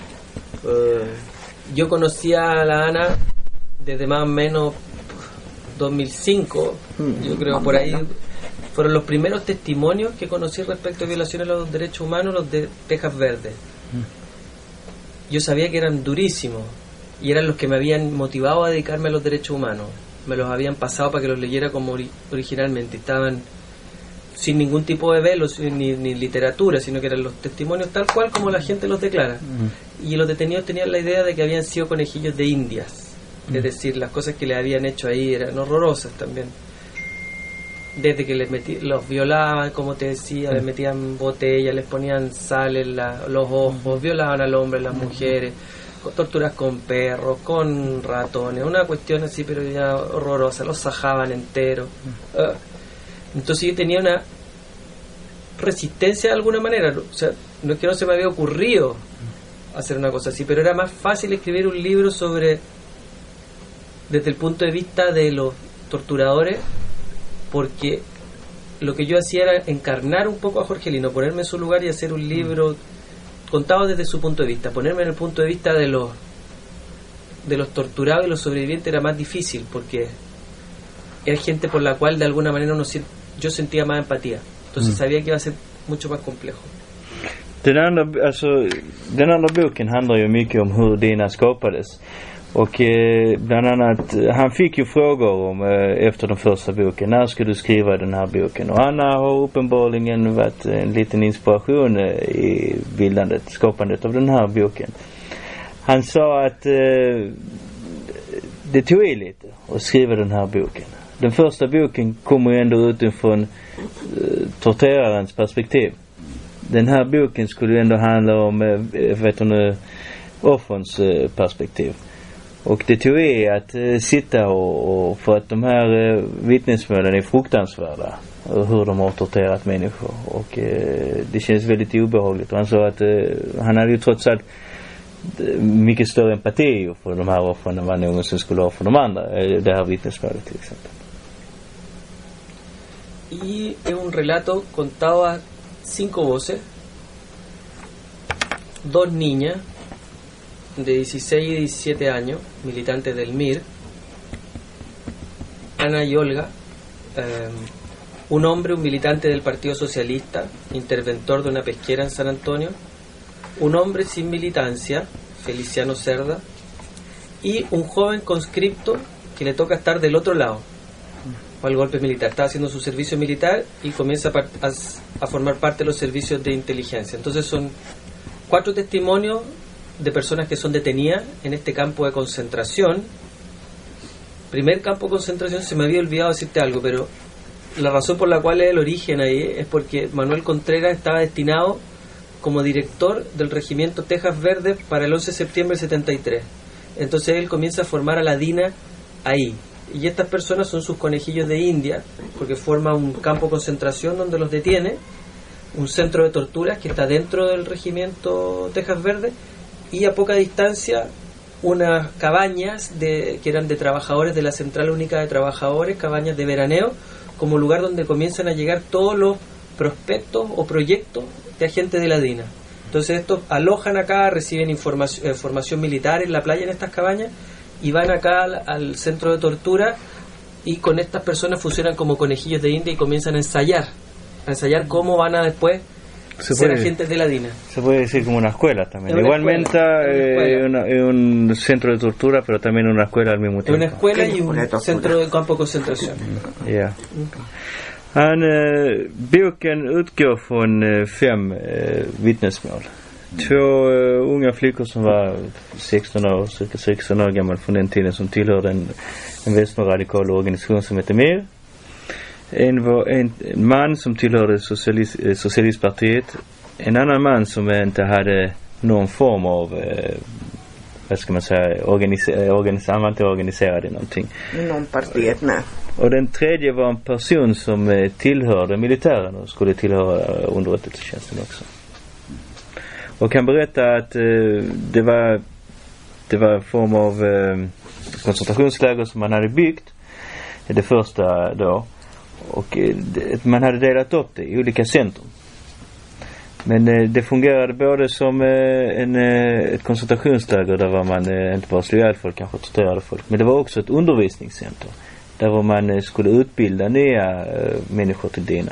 Uh, yo conocí a la Ana desde más o menos dos mil cinco, yo creo por ahí fueron los primeros testimonios que conocí respecto a violaciones a los derechos humanos, los de Tejas Verdes. Yo sabía que eran durísimos y eran los que me habían motivado a dedicarme a los derechos humanos. Me los habían pasado para que los leyera como ori- originalmente. Estaban sin ningún tipo de velo ni, ni literatura, sino que eran los testimonios tal cual como la gente los declara. Mm. Y los detenidos tenían la idea de que habían sido conejillos de indias. Mm. Es decir, las cosas que les habían hecho ahí eran horrorosas también. Desde que les metí, los violaban, como te decía, mm. les metían botellas, les ponían sal en la, los ojos, mm. violaban al hombre, a las mujeres, con torturas con perros, con ratones, una cuestión así pero ya horrorosa, los sajaban enteros. Mm. Uh, entonces yo tenía una resistencia de alguna manera, o sea, no es que no se me había ocurrido hacer una cosa así, pero era más fácil escribir un libro sobre, desde el punto de vista de los torturadores, porque lo que yo hacía era encarnar un poco a Jorgelino, ponerme en su lugar y hacer un libro contado desde su punto de vista. Ponerme en el punto de vista de los de los torturados y los sobrevivientes era más difícil, porque era gente por la cual de alguna manera uno, yo sentía más empatía, entonces mm. sabía que iba a ser mucho más complejo. Den andra, alltså, den andra boken handlar ju mycket om hur Dina skapades. Och eh, bland annat, han fick ju frågor om eh, efter den första boken, när ska du skriva den här boken? Och Anna har uppenbarligen varit en liten inspiration eh, i bildandet, skapandet av den här boken. Han sa att eh, det tog i lite att skriva den här boken. Den första boken kommer ju ändå utifrån eh, torterarens perspektiv. Den här boken skulle ändå handla om eh, vet du, offrens eh, perspektiv. Och det tog i att eh, sitta och, och för att de här eh, vittnesmålen är fruktansvärda. Och hur de har torterat människor. Och eh, det känns väldigt obehagligt. Och han sa att eh, han hade ju trots allt mycket större empati för de här offren än vad någonsin skulle ha för de andra. Eh, det här vittnesmålet till exempel. Y es un relato contado a cinco voces, dos niñas de dieciséis y diecisiete años, militantes del M I R, Ana y Olga, eh, un hombre, un militante del Partido Socialista, interventor de una pesquera en San Antonio, un hombre sin militancia, Feliciano Cerda, y un joven conscripto que le toca estar del otro lado al golpe militar. Está haciendo su servicio militar y comienza a, a, a formar parte de los servicios de inteligencia. Entonces son cuatro testimonios de personas que son detenidas en este campo de concentración. Primer campo de concentración, se me había olvidado decirte algo, pero la razón por la cual es el origen ahí es porque Manuel Contreras estaba destinado como director del regimiento Tejas Verdes para el once de septiembre del setenta y tres. Entonces él comienza a formar a la DINA ahí. Y estas personas son sus conejillos de India, porque forma un campo de concentración donde los detiene, un centro de torturas que está dentro del regimiento Tejas Verdes, y a poca distancia unas cabañas de, que eran de trabajadores de la Central Única de Trabajadores, cabañas de veraneo, como lugar donde comienzan a llegar todos los prospectos o proyectos de agentes de la DINA. Entonces estos alojan acá, reciben información, eh, formación militar en la playa en estas cabañas, y van acá al, al centro de tortura, y con estas personas funcionan como conejillos de India y comienzan a ensayar, a ensayar cómo van a después se ser puede, agentes de la DINA. Se puede decir como una escuela también. Una Igualmente es eh, un centro de tortura, pero también una escuela al mismo tiempo. Una escuela y un centro de campo de concentración. Ja. Yeah. Han, eh, boken utgår från eh, fem eh, vittnesmål. Två uh, unga flickor som var sexton år, cirka sexton år gammal från den tiden, som tillhörde en, en vänsterradikal organisation som heter M I R. En var en, en man som tillhörde socialist, eh, Socialistpartiet. En annan man som inte hade någon form av eh, vad ska man säga, organiser, organiser, han var inte organiserad i någonting. Inom partiet, nej. Och den tredje var en person som eh, tillhörde militären och skulle tillhöra eh, underrättelsetjänsten också. Och kan berätta att eh, det var det var en form av eh, koncentrationsläger som man hade byggt, det första då, och eh, det, man hade delat upp det i olika centrum. Men eh, det fungerade både som eh, en, eh, ett koncentrationsläger där var man eh, inte bara slog ihjäl folk, kanske torterade folk, men det var också ett undervisningscenter där var man eh, skulle utbilda nya eh, människor till DINA.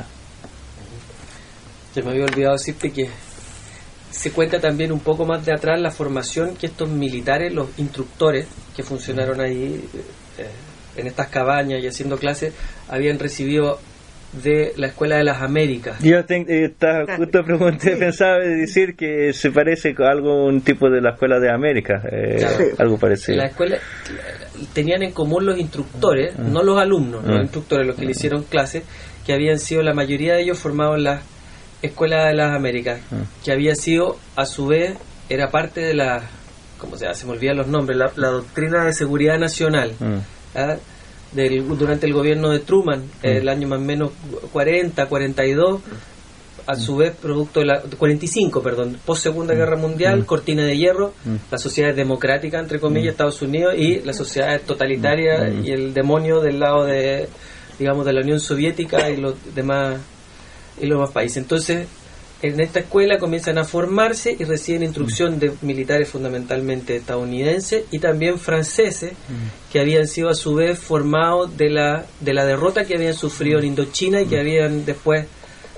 Se me había olvidado decirte que se cuenta también un poco más de atrás la formación que estos militares, los instructores que funcionaron ahí eh, en estas cabañas y haciendo clases, habían recibido de la Escuela de las Américas. Yo estaba justo pregunté, pensaba decir que se parece a algo, un tipo de la Escuela de América, eh, claro. Algo parecido. La escuela tenían en común los instructores, uh-huh. no los alumnos, uh-huh. los instructores, los que le hicieron clases, que habían sido la mayoría de ellos formados en la Escuela de las Américas, uh-huh. que había sido a su vez, era parte de la, ¿cómo se llama? Se me olvidan los nombres, la, la doctrina de seguridad nacional. Uh-huh. ¿ah? Del, durante el gobierno de Truman, mm. el año más o menos cuarenta, cuarenta y dos, a su vez producto de la cuarenta y cinco, perdón, post Segunda mm. Guerra Mundial, mm. cortina de hierro, mm. las sociedades democráticas entre comillas, mm. Estados Unidos, y las sociedades totalitarias mm. y el demonio del lado de, digamos, de la Unión Soviética y los demás y los demás países. Entonces, en esta escuela comienzan a formarse y reciben instrucción de militares fundamentalmente estadounidenses y también franceses, mm. que habían sido a su vez formados de la de la derrota que habían sufrido en Indochina y que habían después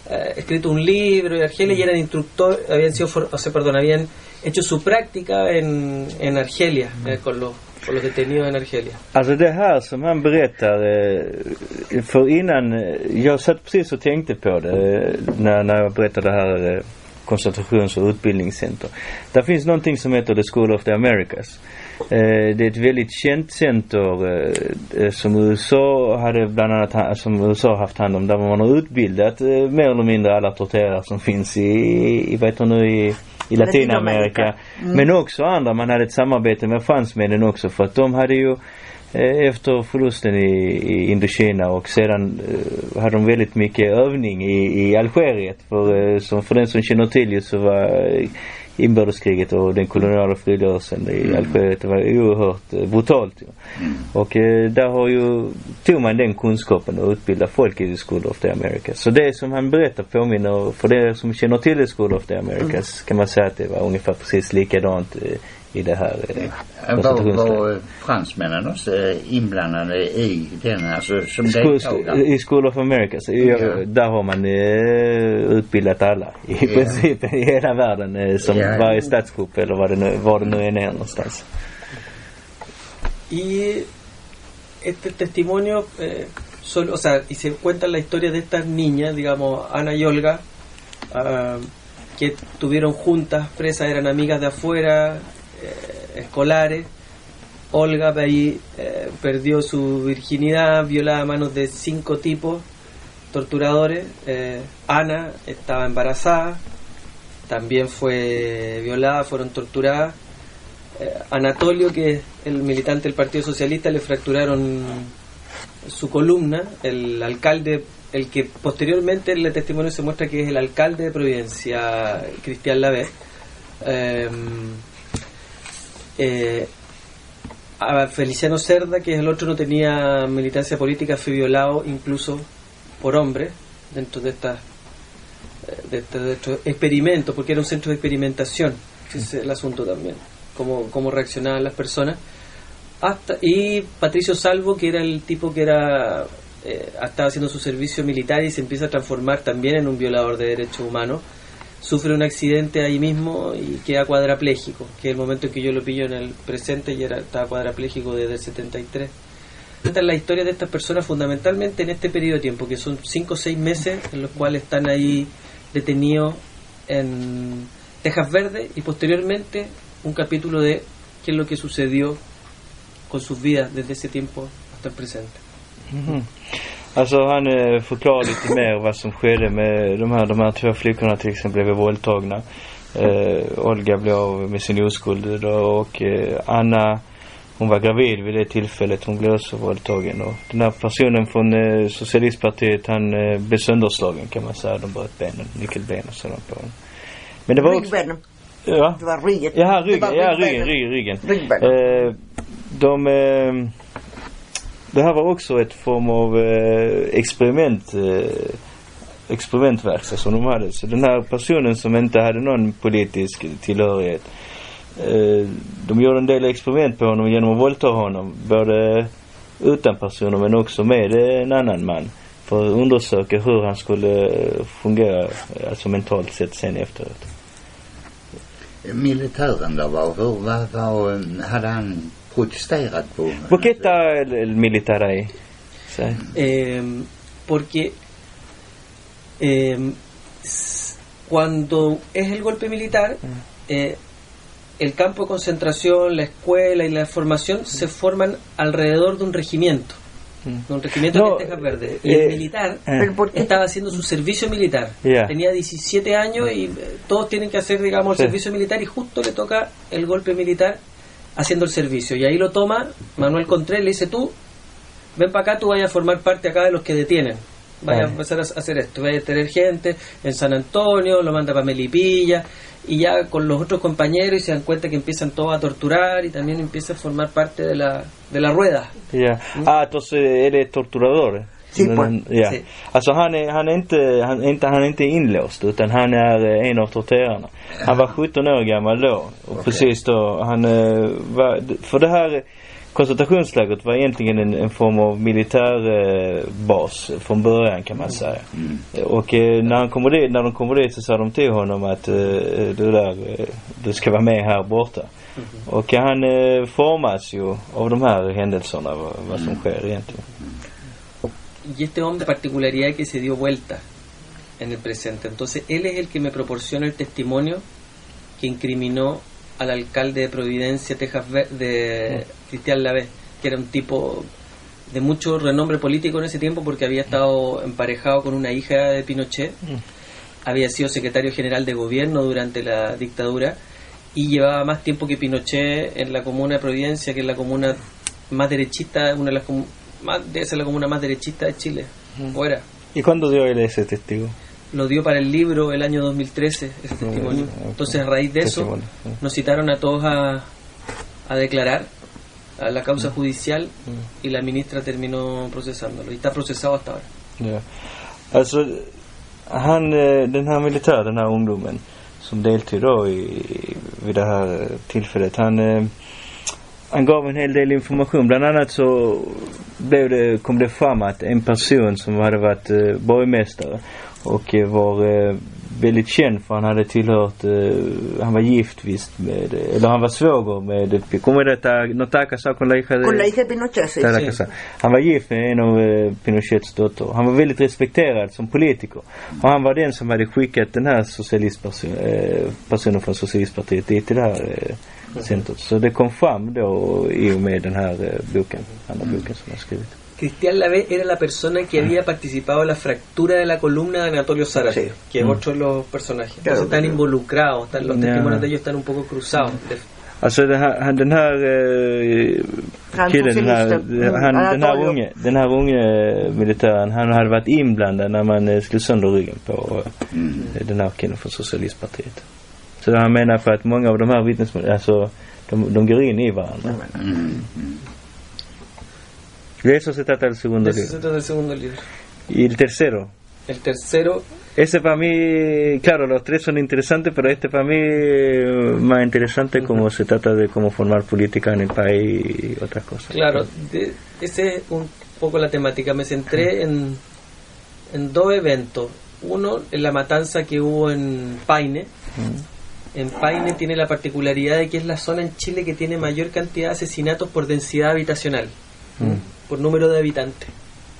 eh, escrito un libro de Argelia y eran instructores, habían sido, for, o sea, perdón, habían hecho su práctica en, en Argelia, eh, con los och los detenidos en Argelia. Alltså det här som han berättar, för innan, jag satt precis och tänkte på det när, när jag berättade det här koncentrations- och utbildningscenter. Där finns någonting som heter The School of the Americas. Det är ett väldigt känt center som U S A hade bland annat, som U S A haft hand om, där man har utbildat mer eller mindre alla torterare som finns i, i vad heter nu, i i Latinamerika, mm. men också andra. Man hade ett samarbete med fransmännen också, för att de hade ju eh, efter förlusten i, i Indokina och sedan eh, hade de väldigt mycket övning i, i Algeriet, för, eh, som för den som känner till ju, så var eh, inbördeskriget och den koloniala frigörelsen i Algeriet var oerhört eh, brutalt ju. Mm. Och eh, där har ju tog man den kunskapen och utbilda folk i The School of the Americas. Så det som han berättar påminner, för det som känner till The School of the Americas, mm. kan man säga att det var ungefär precis likadant eh, i det här eh, var, var fransmännen också inblandade i den, alltså som deltagare i School of Americas, ja. Där har man eh, utbildat alla i ja. princip i hela världen, eh, som ja. varje statsgrupp eller vad det nu, var det nu än är någonstans. Y este testimonio eh, solo, o sea, y se cuenta la historia de estas niñas, digamos Ana y Olga, uh, que tuvieron juntas presas, eran amigas de afuera, eh, escolares. Olga de ahí eh, perdió su virginidad, violada a manos de cinco tipos torturadores. eh, Ana estaba embarazada, también fue violada, fueron torturadas. eh, Anatolio, que es el militante del Partido Socialista, le fracturaron su columna. El alcalde, el que posteriormente en el testimonio se muestra que es el alcalde de Providencia, Cristian Lavés, eh, eh, a Feliciano Cerda, que es el otro, no tenía militancia política, fue violado incluso por hombres dentro de estas de estos, de estos experimentos, porque era un centro de experimentación. Ese es el asunto también, cómo, cómo reaccionaban las personas. Hasta, y Patricio Salvo, que era el tipo que era eh, estaba haciendo su servicio militar y se empieza a transformar también en un violador de derechos humanos, sufre un accidente ahí mismo y queda cuadrapléjico, que es el momento en que yo lo pillo en el presente, y era, estaba cuadrapléjico desde el setenta y tres. Esta es la historia de estas personas fundamentalmente en este periodo de tiempo, que son cinco o seis meses en los cuales están ahí detenidos en Tejas Verdes, y posteriormente un capítulo de qué es lo que sucedió con sus vidas desde ese tiempo hasta el presente. Mm-hmm. Alltså han eh, förklarar lite mer vad som skedde med de här, de här två flickorna till exempel blev våldtagna. Eh, Olga blev av med sin oskuld då, och eh, Anna, hon var gravid vid det tillfället, hon blev också våldtagen. Och den här personen från eh, Socialistpartiet, han eh, blev sönderslagen kan man säga, de bröt benen, nyckelben och sådant på honom. Men det var också, ja, det var ryggen. Ja, ryggen, ja, ryggen, ryggen, ryggen. ryggen. Eh, de eh, det här var också ett form av eh, experiment eh, experimentverkstad som de hade. Så den här personen som inte hade någon politisk tillhörighet, eh, de gjorde en del experiment på honom genom att våldta honom, både utan personer men också med en annan man, för att undersöka hur han skulle fungera, alltså mentalt sett sen efteråt. Militären där var, hur var, var, hade han protesterat på? ¿Por qué está el, el militar ahí? Eh, porque eh, cuando es el golpe militar, eh, el campo de concentración, la escuela y la formación se forman alrededor de un regimiento. De un regimiento no, de Tejas Verdes. Y eh, el militar eh. estaba haciendo su servicio militar. Yeah. Tenía diecisiete años y todos tienen que hacer, digamos, el sí. servicio militar, y justo le toca el golpe militar haciendo el servicio. Y ahí lo toma Manuel Contreras, le dice: tú, ven para acá, tú vayas a formar parte acá de los que detienen. Vaya a empezar a hacer esto, vaya a tener gente en San Antonio, lo manda para Melipilla, y ya con los otros compañeros, y se dan cuenta que empiezan todos a torturar, y también empieza a formar parte de la de la rueda. Yeah. ¿Mm? Ah, entonces él es torturador. Sí, pues. Ja. Sí. Alltså han är, han är inte han är inte han är inte inlåst, utan han är en av torterarna. Han var sjutton år gammal då, och okay. precis då han var, för det här koncentrationslägret var egentligen en, en form av militärbas eh, från början, kan man säga. Mm. Och eh, när, han kommer dit, när de kommer dit så sa de till honom att eh, du, där, eh, du ska vara med här borta. Mm-hmm. Och han eh, formas ju av de här händelserna, vad, vad som sker egentligen. Y este hombre, particularidad que se dio vuelta en el presente. Entonces, él es el que me proporciona el testimonio que incriminó al alcalde de Providencia, Texas, de Cristian Lavé, que era un tipo de mucho renombre político en ese tiempo porque había estado emparejado con una hija de Pinochet, había sido secretario general de gobierno durante la dictadura y llevaba más tiempo que Pinochet en la comuna de Providencia, que es la comuna más derechista, una de las comu- más, debe ser la comuna más derechista de Chile, ¿o era? ¿Y cuándo dio él ese testigo? Lo dio para el libro el año dos mil trece, ese testimonio. Entonces, a raíz de eso, nos citaron a todos a, a declarar a la causa judicial y la ministra terminó procesándolo. Y está procesado hasta ahora. Ja. Alltså, han, den här militär, den här ungdomen som deltog då i, vid det här tillfället, han, han gav en hel del information. Bland annat så blev det, kom det fram att en person som hade varit borgmästare och var eh, väldigt känd för han hade tillhört eh, han var gift visst med, eller han var svåger med, como era ta, no estaba casado con la hija de, con la hija de Pinochet, sí. Sí. Han var gift med en av eh, Pinochets dotter. Han var väldigt respekterad som politiker och han var den som hade skickat den här socialistpersonen eh, personen från socialistpartiet dit till det här eh, centret. Så det kom fram då i och med den här eh, boken, andra boken som han skrivit. Cristian Lavé era la persona que había participado en la fractura de la columna de Anatolio Zárate, sí. que es mm. otro de los personajes. Entonces están involucrados, están, los testimonios de ellos están un poco cruzados. Alltså den här, den här eh, killen, den här, han, den här unge, den här unge militären, han hade varit inblandad när man eh, slog sönder ryggen på mm. den här killen från socialistpartiet. Så han menar för att många av de här vittnesmålen, alltså de, de går in i varandra. Mm. Mm. De eso se trata el segundo libro. De eso se trata el segundo libro. ¿Y el tercero? El tercero... Ese para mí, claro, los tres son interesantes, pero este para mí más interesante, uh-huh. como se trata de cómo formar política en el país y otras cosas. Claro, de, ese es un poco la temática. Me centré en, en dos eventos. Uno, en la matanza que hubo en Paine. Uh-huh. En Paine tiene la particularidad de que es la zona en Chile que tiene mayor cantidad de asesinatos por densidad habitacional. Uh-huh. Por número de habitantes.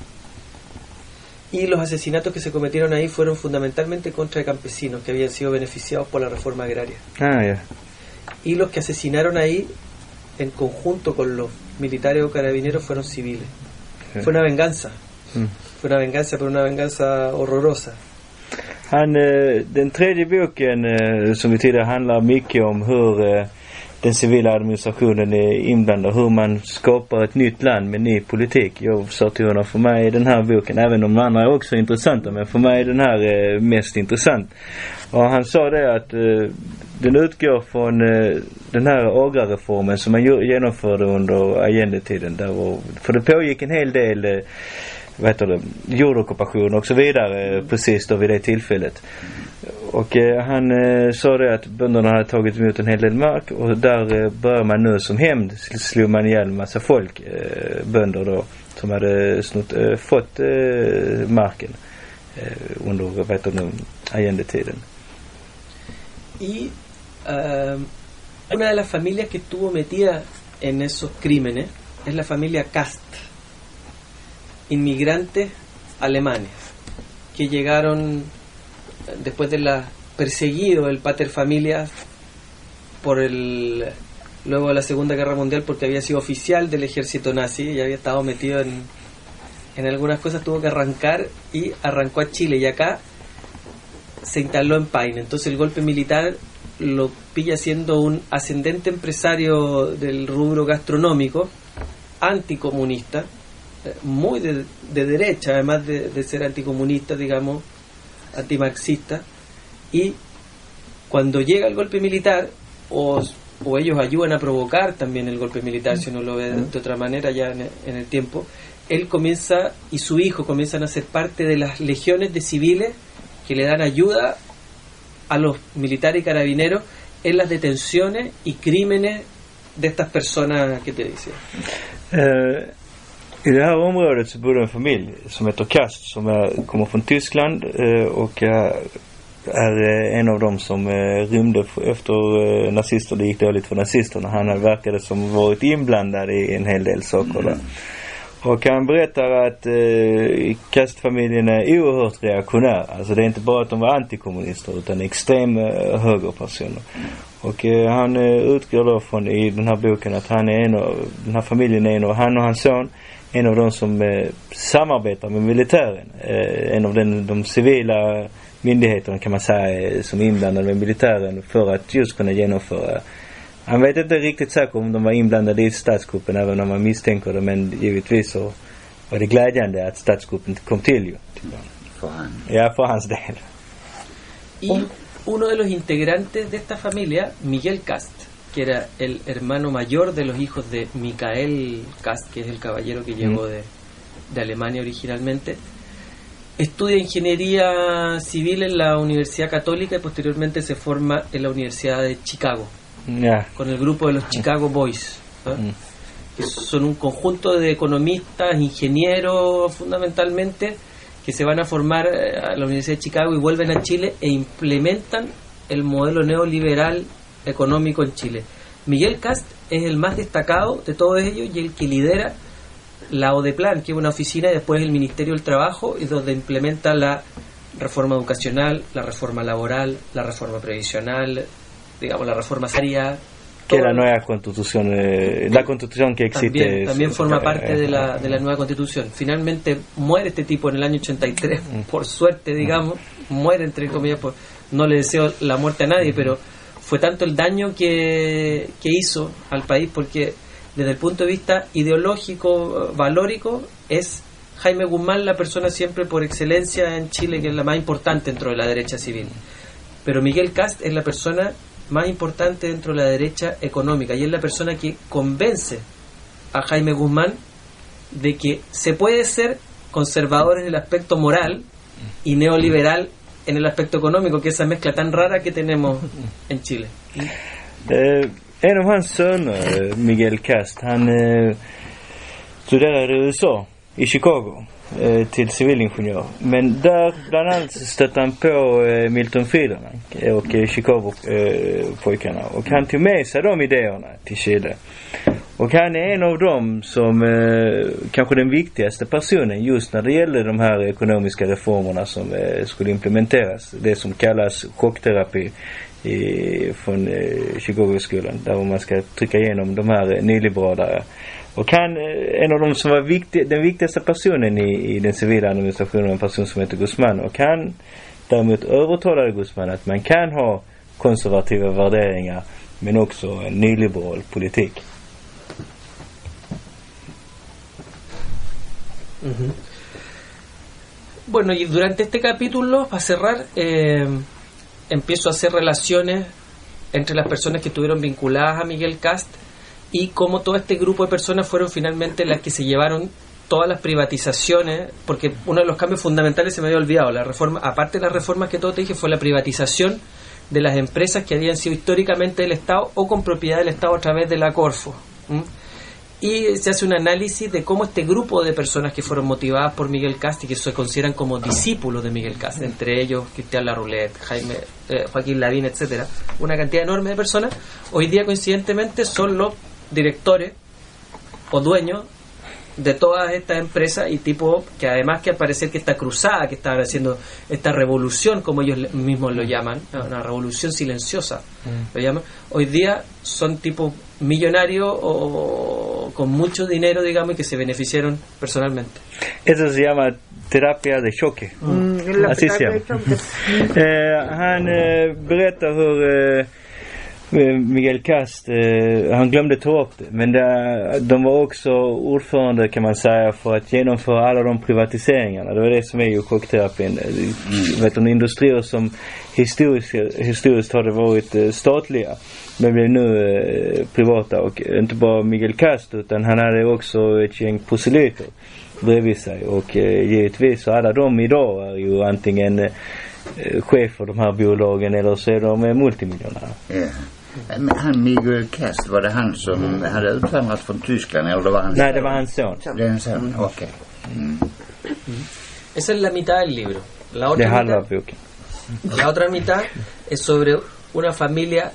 Y los asesinatos que se cometieron ahí fueron fundamentalmente contra campesinos que habían sido beneficiados por la reforma agraria. Ah, yeah. Y los que asesinaron ahí en conjunto con los militares o carabineros fueron civiles. Yeah. Fue una venganza. Mm. Fue una venganza, pero una venganza horrorosa. Han, den tredje boken som vi tidigare handlar mycket om hur den civila administrationen är inblandad, hur man skapar ett nytt land med ny politik. Jag sa till honom, för mig är den här boken, även om de andra är också intressanta, men för mig är den här eh, mest intressant. Och han sa det att eh, den utgår från eh, den här agrareformen som man genomförde under Allende-tiden. Där var, för det pågick en hel del eh, vad heter det, jordockupation och så vidare eh, precis då vid det tillfället. Och eh, han eh, sa det att bönderna hade tagit emot en hel del mark och där eh, börjar man nu som hämnd slog man ihjäl en massa folk, eh, bönder då, som hade snott, eh, fått eh, marken eh, under, vad heter det, Allende-tiden. Y uh, una de las familias que estuvo metida en esos crímenes es la familia Kast, inmigrantes alemanes que llegaron después de la perseguido el pater familias por el luego de la Segunda Guerra Mundial, porque había sido oficial del ejército nazi y había estado metido en en algunas cosas, tuvo que arrancar y arrancó a Chile, y acá se instaló en Paine. Entonces el golpe militar lo pilla siendo un ascendente empresario del rubro gastronómico, anticomunista, muy de, de derecha, además de, de ser anticomunista, digamos, antimarxista. Y cuando llega el golpe militar, o, o ellos ayudan a provocar también el golpe militar, si uno lo ve de, de otra manera ya en, en el tiempo, él comienza y su hijo comienzan a ser parte de las legiones de civiles que le dan ayuda a los militares y carabineros en las detenciones y crímenes de estas personas que te decía? Eh, I det här området så bor en familj som heter Kast som är, kommer från Tyskland eh, och är, är en av dem som eh, rymde efter eh, nazister. Det gick dåligt för nazisterna. Han verkade som varit inblandad i en hel del saker där. Och han berättar att eh, Kast-familjen är oerhört reaktionär. Alltså det är inte bara att de var antikommunister utan extrem eh, högerpersoner. Och eh, han eh, utgår då från i den här boken att han är en av, den här familjen är en av, han och hans son, en av de som eh, samarbetar med militären. Eh, en av den, de civila myndigheterna kan man säga som är inblandade med militären för att just kunna genomföra. Han vet inte riktigt säkert om de var inblandade i statskuppen även om man misstänker det, men givetvis så var det glädjande att statskuppen kom till ju. För han. Ja, för hans del. Y uno de los integrantes de esta familia, Miguel Kast, que era el hermano mayor de los hijos de Michael Kast, que es el caballero que llegó de, de Alemania originalmente, estudia ingeniería civil en la Universidad Católica y posteriormente se forma en la Universidad de Chicago, Yeah. con el grupo de los Chicago Boys, ¿no? Mm. que son un conjunto de economistas, ingenieros fundamentalmente, que se van a formar a la Universidad de Chicago y vuelven a Chile e implementan el modelo neoliberal económico en Chile. Miguel Kast es el más destacado de todos ellos y el que lidera la ODEPLAN, que es una oficina, y después el Ministerio del Trabajo, y donde implementa la reforma educacional, la reforma laboral, la reforma previsional, digamos la reforma sanitaria. Que la nueva constitución, eh, la constitución que existe. También, es, también forma eh, parte de la, de la nueva constitución. Finalmente muere este tipo en el año ochenta y tres, por suerte, digamos, muere entre comillas, por, no le deseo la muerte a nadie, pero fue tanto el daño que, que hizo al país, porque desde el punto de vista ideológico, valórico, es Jaime Guzmán la persona siempre por excelencia en Chile, que es la más importante dentro de la derecha civil. Pero Miguel Kast es la persona más importante dentro de la derecha económica y es la persona que convence a Jaime Guzmán de que se puede ser conservador en el aspecto moral y neoliberal en el aspecto económico, que esa mezcla tan rara que tenemos en Chile. Eh, en av hans söner, Miguel Kast, han eh, studerade i U S A, i Chicago, eh, till civilingenjör. Men där bland annat stötte han på eh, Milton Friedman och eh, Chicago-pojkarna. Eh, och han tog med sig de idéerna till Chile. Och han är en av dem som eh, kanske den viktigaste personen just när det gäller de här ekonomiska reformerna som eh, skulle implementeras. Det som kallas chockterapi i, från eh, Chicago-skolan, där man ska trycka igenom de här nyliberala. Och han, en av dem som var viktig, den viktigaste personen i, i den civila administrationen, en person som heter Guzmán. Och han däremot övertalade Guzmán att man kan ha konservativa värderingar men också en nyliberal politik. Uh-huh. Bueno, y durante este capítulo, para cerrar, eh, empiezo a hacer relaciones entre las personas que estuvieron vinculadas a Miguel Kast y cómo todo este grupo de personas fueron finalmente las que se llevaron todas las privatizaciones, porque uno de los cambios fundamentales se me había olvidado, la reforma, aparte de las reformas que todo te dije, fue la privatización de las empresas que habían sido históricamente del Estado o con propiedad del Estado a través de la Corfo. ¿Mm? Y se hace un análisis de cómo este grupo de personas que fueron motivadas por Miguel Kast y que se consideran como discípulos de Miguel Kast, entre ellos Cristian Larroulet, Jaime, eh, Joaquín Lavín, etcétera, una cantidad enorme de personas, hoy día coincidentemente son los directores o dueños de todas estas empresas y tipo que además que al parecer que esta cruzada que estaban haciendo, esta revolución como ellos mismos lo llaman, una revolución silenciosa mm. lo llaman, hoy día son tipos millonarios o con mucho dinero, digamos, y que se beneficiaron personalmente. Eso se llama terapia de choque. Mm. Así se llama. eh, han eh, berättar hur eh, Miguel Kast, eh, han glömde ta upp det, men det, de var också ordförande kan man säga för att genomföra alla de privatiseringarna. Det var det som är ju chockterapin. Mm. Vet du, industrier som historiskt, historiskt har det varit eh, statliga men blev nu eh, privata, och inte bara Miguel Kast utan han hade också ett gäng proselyter bredvid sig, och eh, givetvis så alla de idag är ju antingen eh, chef för de här bolagen eller så är de multimiljonärer. Yeah. Han Miguel Kast, var det han som hade utvandrat från Tyskland eller var han? Nej, det var hans son. Det är en son, okej. Mm. Esa es la mitad del libro. La otra, Det är halva mitad, boken. la otra mitad es sobre una familia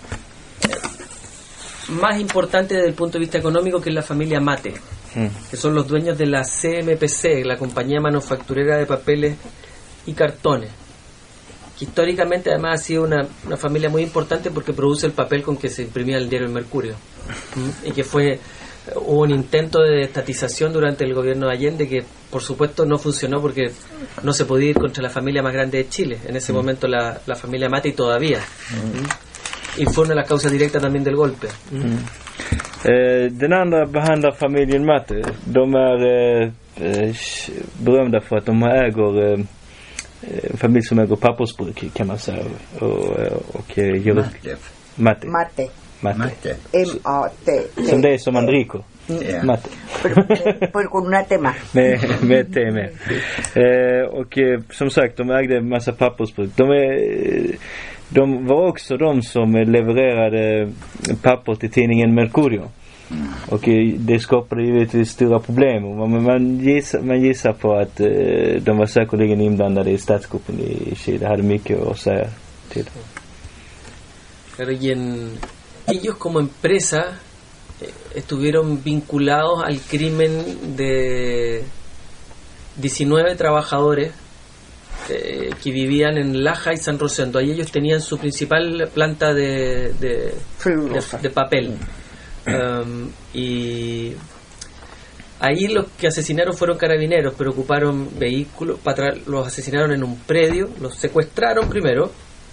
más importante desde el punto de vista económico, que es la familia Mate, Mm. que son los dueños de la C M P C, la compañía manufacturera de papeles y cartones, que históricamente además ha sido una, una familia muy importante porque produce el papel con que se imprimía el diario El Mercurio. ¿Mm? Y que fue hubo un intento de estatización durante el gobierno de Allende que por supuesto no funcionó porque no se podía ir contra la familia más grande de Chile, en ese mm. momento la, la familia Mate, y todavía. Mm. Y fue una de las causas directas también del golpe. Mm. Mm. Eh, den andra behandlar familjen Matte. De är eh, eh, berömda för att de äger eh, en familj som äger pappersbruk, kan man säga. Och, och eh, gör Matte. Matte. Mate. Matte. Matte. M A T T. Som det är som man dricker. Ja. Matte. Pero, pero con una tema. med, med te med. Eh, och eh, som sagt, de ägde en massa pappersbruk. De, är, de var också de som levererade papper till tidningen Mercurio. Mm. Och eh, det skapade givetvis stora problem. Men man gissar, man gissar på att eh, de var säkerligen inblandade i statskuppen i Chile. Hade mycket att säga till. Claro, y en, ellos como empresa estuvieron vinculados al crimen de diecinueve trabajadores eh, que vivían en Laja y San Rosendo. Ahí ellos tenían su principal planta de, de, de, de papel. Um, y ahí los que asesinaron fueron carabineros, pero ocuparon vehículos, para, los asesinaron en un predio, los secuestraron primero,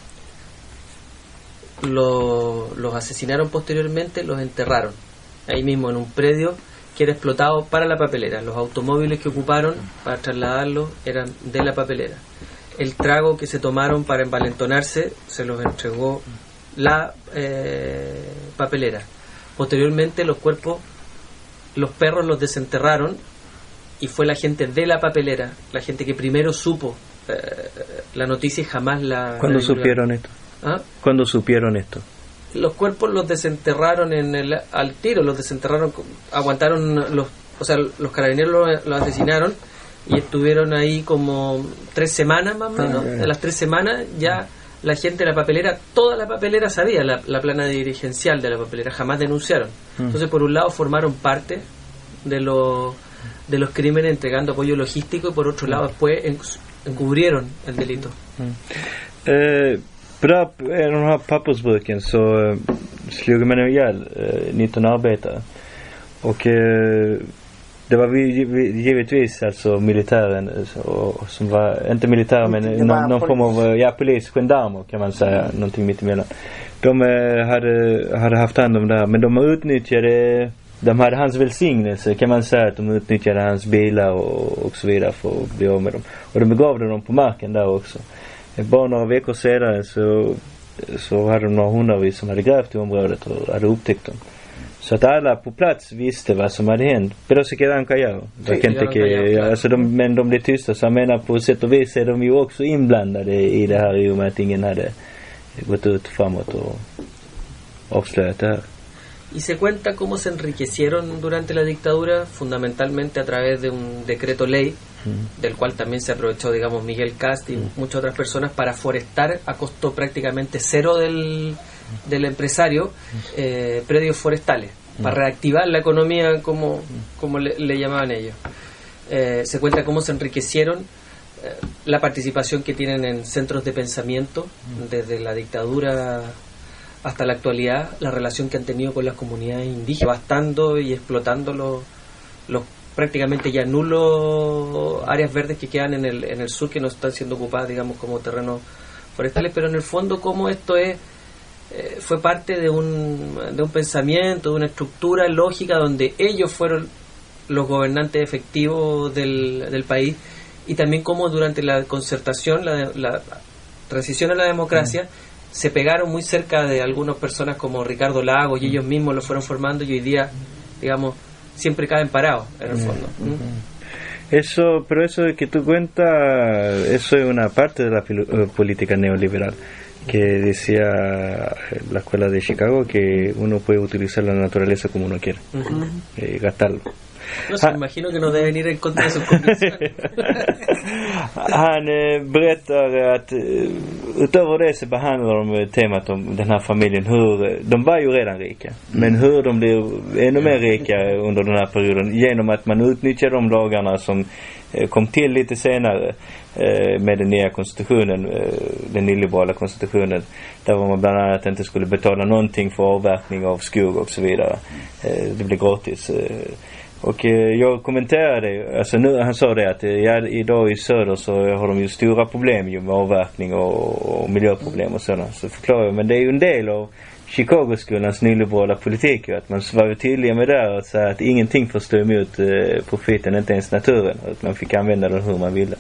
los, los asesinaron posteriormente, los enterraron ahí mismo en un predio que era explotado para la papelera. Los automóviles que ocuparon para trasladarlos eran de la papelera. El trago que se tomaron para envalentonarse se los entregó la eh, papelera. Posteriormente los cuerpos, los perros los desenterraron y fue la gente de la papelera, la gente que primero supo eh, la noticia y jamás la... ¿Cuándo la supieron esto? ¿Ah? ¿Cuándo supieron esto? Los cuerpos los desenterraron en el, al tiro, los desenterraron, aguantaron los, o sea, los carabineros los, los asesinaron y estuvieron ahí como tres semanas más o menos. Ah, de las tres semanas ya la gente de la papelera, toda la papelera sabía la, la plana dirigencial de la papelera, jamás denunciaron. Mm. Entonces, por un lado formaron parte de los de los crímenes entregando apoyo logístico y por otro lado después en, encubrieron el delito. Mm. Eh, På där, de här pappersbruken så uh, slog man ihjäl uh, nitton arbetare. Och uh, det var vi, vi, givetvis alltså militären och, och som var, inte militär men någon, någon form av, ja, polis, gendarmer kan man säga, mm. någonting mitt emellan. De uh, hade, hade haft hand om det här, men de utnyttjade, de hade hans välsignelse kan man säga, att de utnyttjade hans bilar och, och så vidare för att bli av med dem. Och de begravde dem på marken där också. Bara några veckor senare så, så hade de några hundravis som hade grävt i området och hade upptäckt dem. Så att alla på plats visste vad som hade hänt. Pero se quedan callados. Alltså de, men de blev tysta. Så jag menar på sätt och vis är de ju också inblandade i det här i och med att ingen hade gått ut framåt och avslöjat det här. Y se cuenta cómo se enriquecieron durante la dictadura, fundamentalmente a través de un decreto ley, mm. del cual también se aprovechó, digamos, Miguel Kast y mm. muchas otras personas para forestar a costo prácticamente cero del, del empresario eh, predios forestales, mm. para reactivar la economía como, como le, le llamaban ellos. Eh, se cuenta cómo se enriquecieron, eh, la participación que tienen en centros de pensamiento mm. desde la dictadura hasta la actualidad, la relación que han tenido con las comunidades indígenas, bastando y explotando los, los prácticamente ya nulos áreas verdes que quedan en el, en el sur, que no están siendo ocupadas, digamos, como terrenos forestales, pero en el fondo como esto es eh, fue parte de un, de un pensamiento, de una estructura lógica donde ellos fueron los gobernantes efectivos del, del país, y también como durante la concertación, la, la transición a la democracia, mm. se pegaron muy cerca de algunas personas como Ricardo Lagos y ellos mismos lo fueron formando, y hoy día, digamos, siempre caen parados en el fondo. Mm. Mm. Eso, pero eso que tú cuentas, eso es una parte de la filo- política neoliberal. que decía la escuela de Chicago que uno puede utilizar la naturaleza como uno quiera, uh-huh. eh, gastarlo. No sé, ah. imagino que no deben ir en contra de sus convicciones. Han eh, berättar att eh, utöver det så behandlar de temat om den här familjen, hur de var ju redan rika, men hur de blir ännu mer rika under den här perioden genom att man utnyttjar de lagarna som eh, kom till lite senare eh, med den nya konstitutionen, eh, den nyliberala konstitutionen, där var man bland annat inte skulle betala någonting för avverkning av skog och så vidare. Eh, det blir gratis. Eh, Och eh, jag kommenterade, alltså nu, han sa det att eh, ja, idag i söder så har de ju stora problem ju med avverkning och, och miljöproblem och sådana. Så förklarar jag, men det är ju en del av Chicago-skolans nyliberala politik ju, att man var ju tydlig med det och säga att ingenting får stå emot eh, profiten, inte ens naturen, att man fick använda den hur man ville.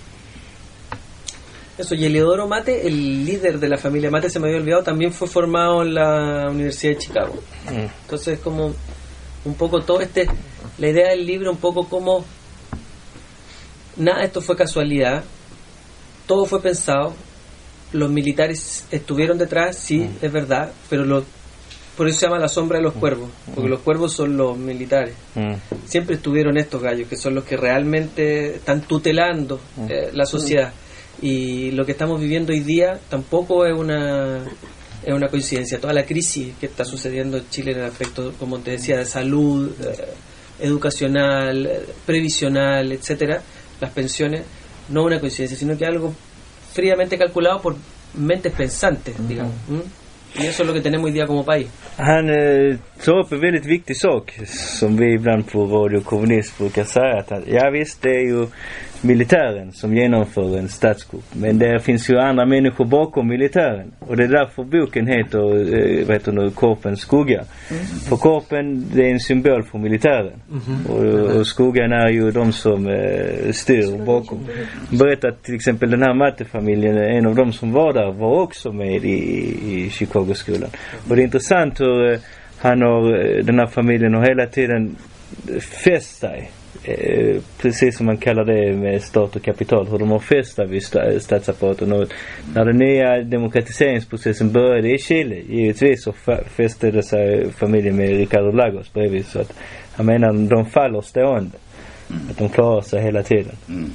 Eso, y Eliodoro Mate, el líder de la familia Mate, se me había olvidado, también fue formado en la Universidad de Chicago. Mm. Entonces, como un poco todo este, la idea del libro, un poco como nada, esto fue casualidad, todo fue pensado, los militares estuvieron detrás, sí, mm. es verdad, pero lo, por eso se llama La sombra de los cuervos, porque mm. los cuervos son los militares. Mm. Siempre estuvieron estos gallos, que son los que realmente están tutelando eh, la sociedad. Y lo que estamos viviendo hoy día tampoco es una es una coincidencia. Toda la crisis que está sucediendo en Chile en el aspecto, como te decía, de salud, eh, educacional, eh, previsional, etcétera, las pensiones, no es una coincidencia, sino que algo fríamente calculado por mentes pensantes, digamos. Mm. Y eso es lo que tenemos hoy día como país. Han eh, tar upp en väldigt viktig sak som vi ibland på Radio Kommunist brukar säga, att ja visst, det är ju militären som genomför en statskupp, men det finns ju andra människor bakom militären, och det är därför boken heter eh, vad heter nu, Korpens skugga. Mm. För Korpen, det är en symbol för militären. Mm-hmm. och, och skuggan är ju de som eh, styr bakom. Berättar till exempel den här Matte-familjen, en av dem som var där var också med i, i Chicago-skolan. Och det är intressant hur eh, han har, den här familjen har hela tiden fäst sig, eh, precis som man kallar det med stat och kapital, hur de har fäst vid statsapparaten. Och när den nya demokratiseringsprocessen började i Chile, givetvis så fäste sig familjen med Ricardo Lagos bredvid, så att jag menar, de faller stående, mm. att de klarar sig hela tiden. Mm.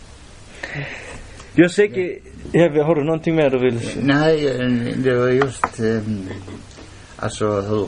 Jag säger, ja, har du någonting mer du vill? Nej, det var just um, alltså hur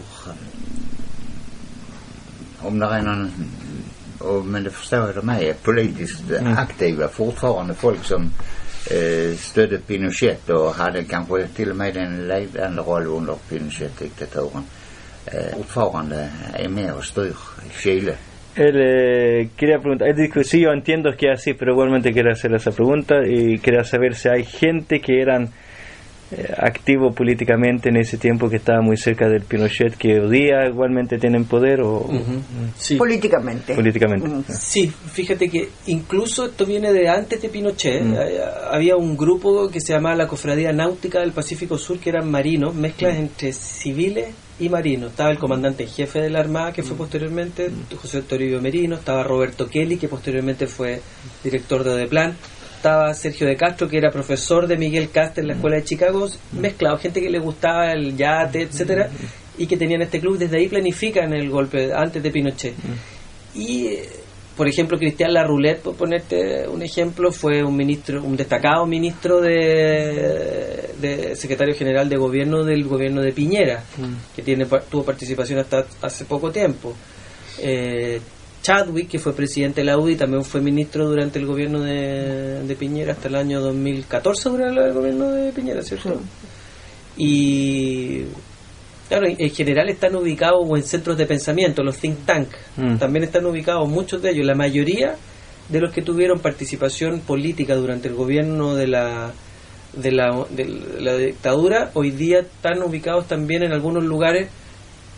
om det är någon, och, men det förstår jag, de är politiskt mm. aktiva fortfarande, folk som eh, stödde Pinochet och hade kanske till och med en ledande roll under Pinochet-diktaturen, eh, fortfarande är med och styr Chile. Él eh, quería preguntar, él dijo, sí, yo entiendo que es así, pero igualmente quería hacer esa pregunta y quería saber si hay gente que eran eh, activos políticamente en ese tiempo, que estaba muy cerca del Pinochet, que hoy día igualmente tienen poder o... Uh-huh. Sí. Políticamente. Políticamente. Uh-huh. Sí, fíjate que incluso esto viene de antes de Pinochet. Uh-huh. Había un grupo que se llamaba la Cofradía Náutica del Pacífico Sur, que eran marinos, mezclas uh-huh. entre civiles y Marino. Estaba el comandante en jefe de la Armada, que fue posteriormente José Toribio Merino, estaba Roberto Kelly, que posteriormente fue director de Odeplan, estaba Sergio de Castro, que era profesor de Miguel Castro en la escuela de Chicago, mezclado, gente que le gustaba el yate, etcétera, y que tenían este club. Desde ahí planifican el golpe antes de Pinochet. Y por ejemplo, Cristian Larroulet, por ponerte un ejemplo, fue un ministro, un destacado ministro de, de secretario general de gobierno del gobierno de Piñera, mm. que tiene tuvo participación hasta hace poco tiempo. Eh, Chadwick, que fue presidente de la U D I, también fue ministro durante el gobierno de, de Piñera hasta el año dos mil catorce, durante el gobierno de Piñera, ¿cierto? Sí. Y claro, en general están ubicados en centros de pensamiento, los think tank, mm. también están ubicados muchos de ellos. La mayoría de los que tuvieron participación política durante el gobierno de la de la, de la dictadura, hoy día están ubicados también en algunos lugares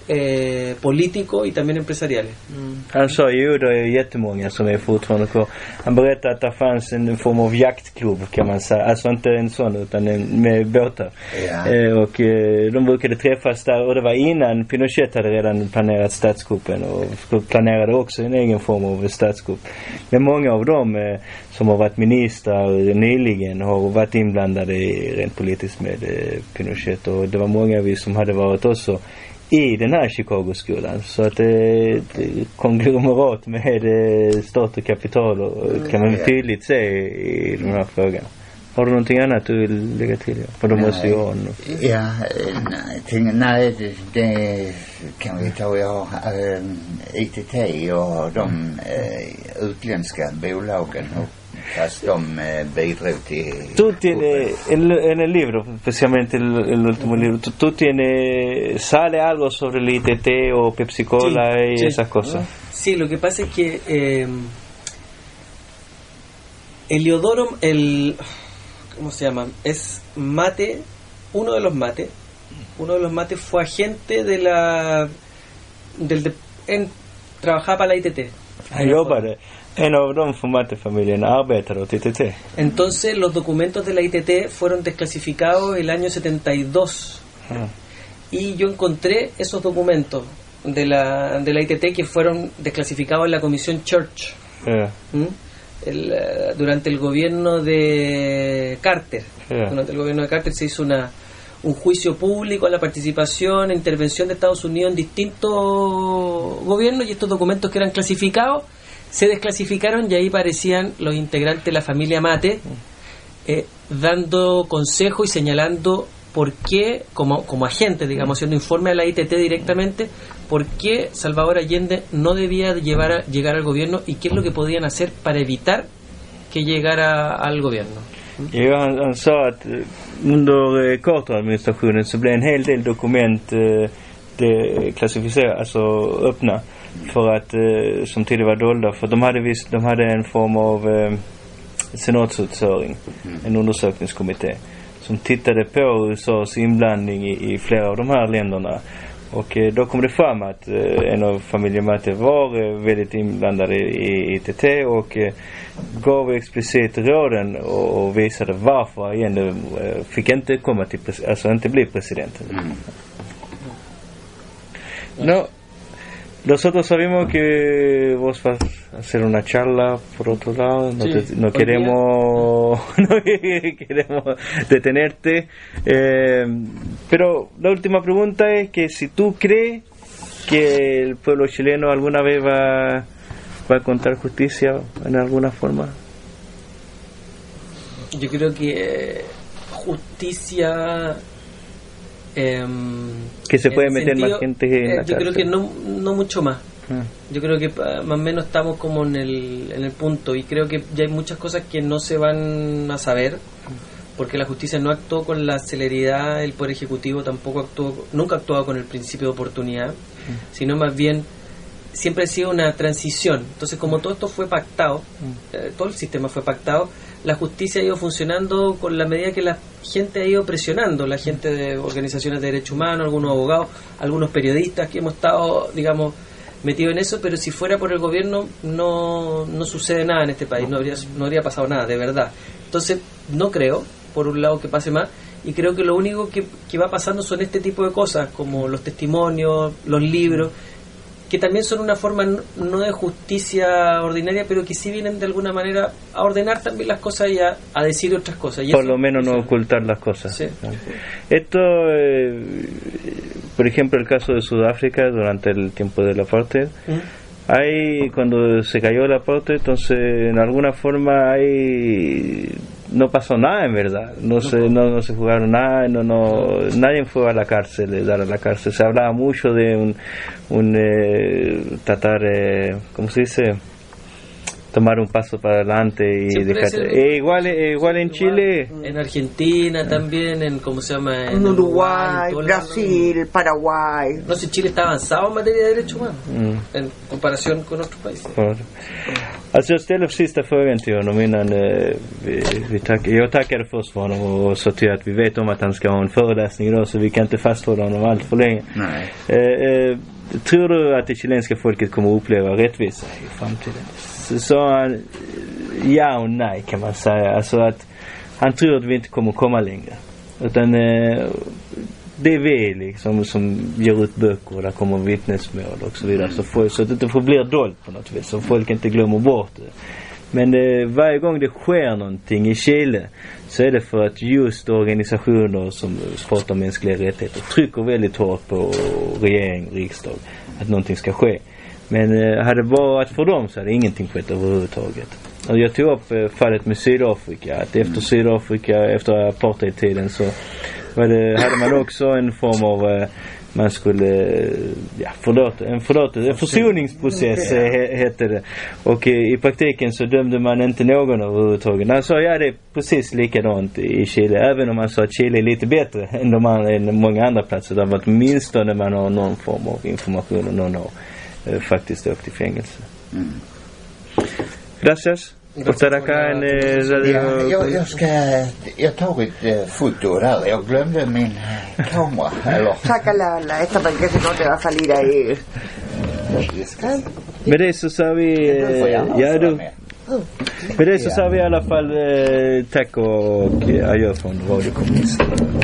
eh, políticos y también empresariales. Mm. Han sa ju, det är jättemånga som är fortfarande kvar. Han berättade att det fanns en form av jaktklubb, kan man säga. Alltså inte en sån, utan en med båtar. Ja. Eh, och eh, de brukade träffas där, och det var innan Pinochet hade redan planerat statskuppen, och planerade också en egen form av statskupp. Men många av dem eh, som har varit ministrar nyligen har varit inblandade i, rent politiskt med eh, Pinochet, och det var många vi som hade varit också i den här Chicago-skolan. Så att det är ett konglomerat med stat och kapital, och kan man tydligt se i den här frågan. Har du någonting annat du vill lägga till? För de måste ju ha något. Ja, nej, ting, nej det, det kan vi ta. Jag har äh, I T T och de äh, utländska bolagen, och fast de eh, bidrog till... Tu tieni, en el libro, especialmente el, el último libro, tú, tú tienes, sale algo sobre el I T T o Pepsi Cola sí, y sí. esas cosas. Sí, lo que pasa es que eh, Heliodoro, el, ¿cómo se llama? Es mate, uno de los mates, uno de los mates fue agente de la, del, de, en, trabajaba para la I T T. Yo para... En av de formatefamiljen arbetar åt I T T. Entonces los documentos de la I T T fueron desclasificados el año setenta y dos. Ah. Y yo encontré esos documentos de la de la I T T que fueron desclasificados en la comisión Church. Yeah. ¿Mm? El, uh, durante el gobierno de Carter. Yeah. Durante el gobierno de Carter se hizo una un juicio público a la participación e intervención de Estados Unidos en distintos gobiernos, y estos documentos que eran clasificados se desclasificaron, y ahí aparecían los integrantes de la familia Mate eh, dando consejos y señalando por qué, como, como agente, digamos, haciendo informe a la I T T directamente, por qué Salvador Allende no debía llevar a, llegar al gobierno, y qué es lo que podían hacer para evitar que llegara al gobierno. Ja, han, han sa att under eh, Carter-administrationen så blev en hel del dokument eh, det klassificerade, alltså öppna, för att eh, som tidigare var dolda, för de hade visst, de hade en form av eh, senatsutföring, mm. en undersökningskommitté som tittade på U S A:s inblandning i, i flera av de här länderna, och eh, då kom det fram att eh, en av familjen Mate var eh, väldigt inblandad i, i I T T, och eh, gav explicit råden och, och visade varför igen eh, fick inte komma till pres- alltså inte bli president. Mm. No, nosotros sabemos que vos vas a hacer una charla por otro lado, no, sí, te, no queremos no queremos detenerte, eh, pero la última pregunta es que si tú crees que el pueblo chileno alguna vez va, va a encontrar justicia en alguna forma. Yo creo que eh, justicia Eh, que se puede meter sentido, más gente en eh, la yo cárcel. creo que no no mucho más. Ah. Yo creo que uh, más o menos estamos como en el en el punto, y creo que ya hay muchas cosas que no se van a saber, porque la justicia no actuó con la celeridad, el poder ejecutivo tampoco actuó, nunca ha actuado con el principio de oportunidad, mm. sino más bien siempre ha sido una transición. Entonces, como todo esto fue pactado, mm. eh, todo el sistema fue pactado, la justicia ha ido funcionando con la medida que la gente ha ido presionando, la gente de organizaciones de derechos humanos, algunos abogados, algunos periodistas que hemos estado, digamos, metidos en eso, pero si fuera por el gobierno no, no sucede nada en este país, no habría, no habría pasado nada, de verdad. Entonces, no creo, por un lado, que pase más, y creo que lo único que, que va pasando son este tipo de cosas, como los testimonios, los libros, que también son una forma no de justicia ordinaria, pero que sí vienen de alguna manera a ordenar también las cosas y a, a decir otras cosas. Y por eso, lo menos eso, no ocultar las cosas. Sí. Esto, eh, por ejemplo, el caso de Sudáfrica durante el tiempo del apartheid, ¿Mm? Ahí cuando se cayó el apartheid, entonces en alguna forma ahí no pasó nada en verdad, no, no se no, no se jugaron nada, no no nadie fue a la cárcel, de dar a la cárcel. Se hablaba mucho de un un eh, tratar eh, ¿cómo se dice? Tomar un paso para adelante y siempre dejar eh, igual eh, igual en Chile, en Argentina ah. también, en cómo se llama, en Uruguay, Uruguay Brasil, el Paraguay. No sé, Chile está avanzado en materia de derechos humanos mm. en comparación con otros países. Por... Alltså jag ställde sista frågan till honom innan eh, vi, vi tack, jag tackade först för honom och, och sa till att vi vet om att han ska ha en föreläsning idag, så vi kan inte fasthålla honom allt för länge. Nej. Eh, eh, tror du att det chilenska folket kommer att uppleva rättvisa i framtiden? Så sa han ja och nej, kan man säga. Alltså att han tror att vi inte kommer att komma längre. Utan eh, det är vi liksom som ger ut böcker och där kommer vittnesmål och så vidare. Så, folk, så att det inte får bli dolt på något vis. Så folk inte glömmer bort det. Men eh, varje gång det sker någonting i Chile så är det för att just organisationer som pratar om mänskliga rättigheter trycker väldigt hårt på regering och riksdag att någonting ska ske. Men eh, hade det varit för dem så hade ingenting skett överhuvudtaget. Och jag tog upp eh, fallet med Sydafrika. Att efter Sydafrika, efter apartheidtiden så var det, hade man också en form av eh, man skulle ja, förlåt, en, förlåt, en försoningsprocess he, hette det. Och i, i praktiken så dömde man inte någon överhuvudtaget. Han sa ja, det är precis likadant i Chile. Även om man sa att Chile är lite bättre än, de andra, än många andra platser. Där åtminstone när man har någon form av information och någon har eh, faktiskt åkt i fängelse. Mm. Gracias. Ja, jag, jag ska jag tog ett uh, foto där. Jag glömde min kamera eller saca la, la esta para que no te va a salir ahí. Med det så sa vi eh, ja du. Med det så sa vi i alla fall eh, tack och adjö från Radio Kommunist.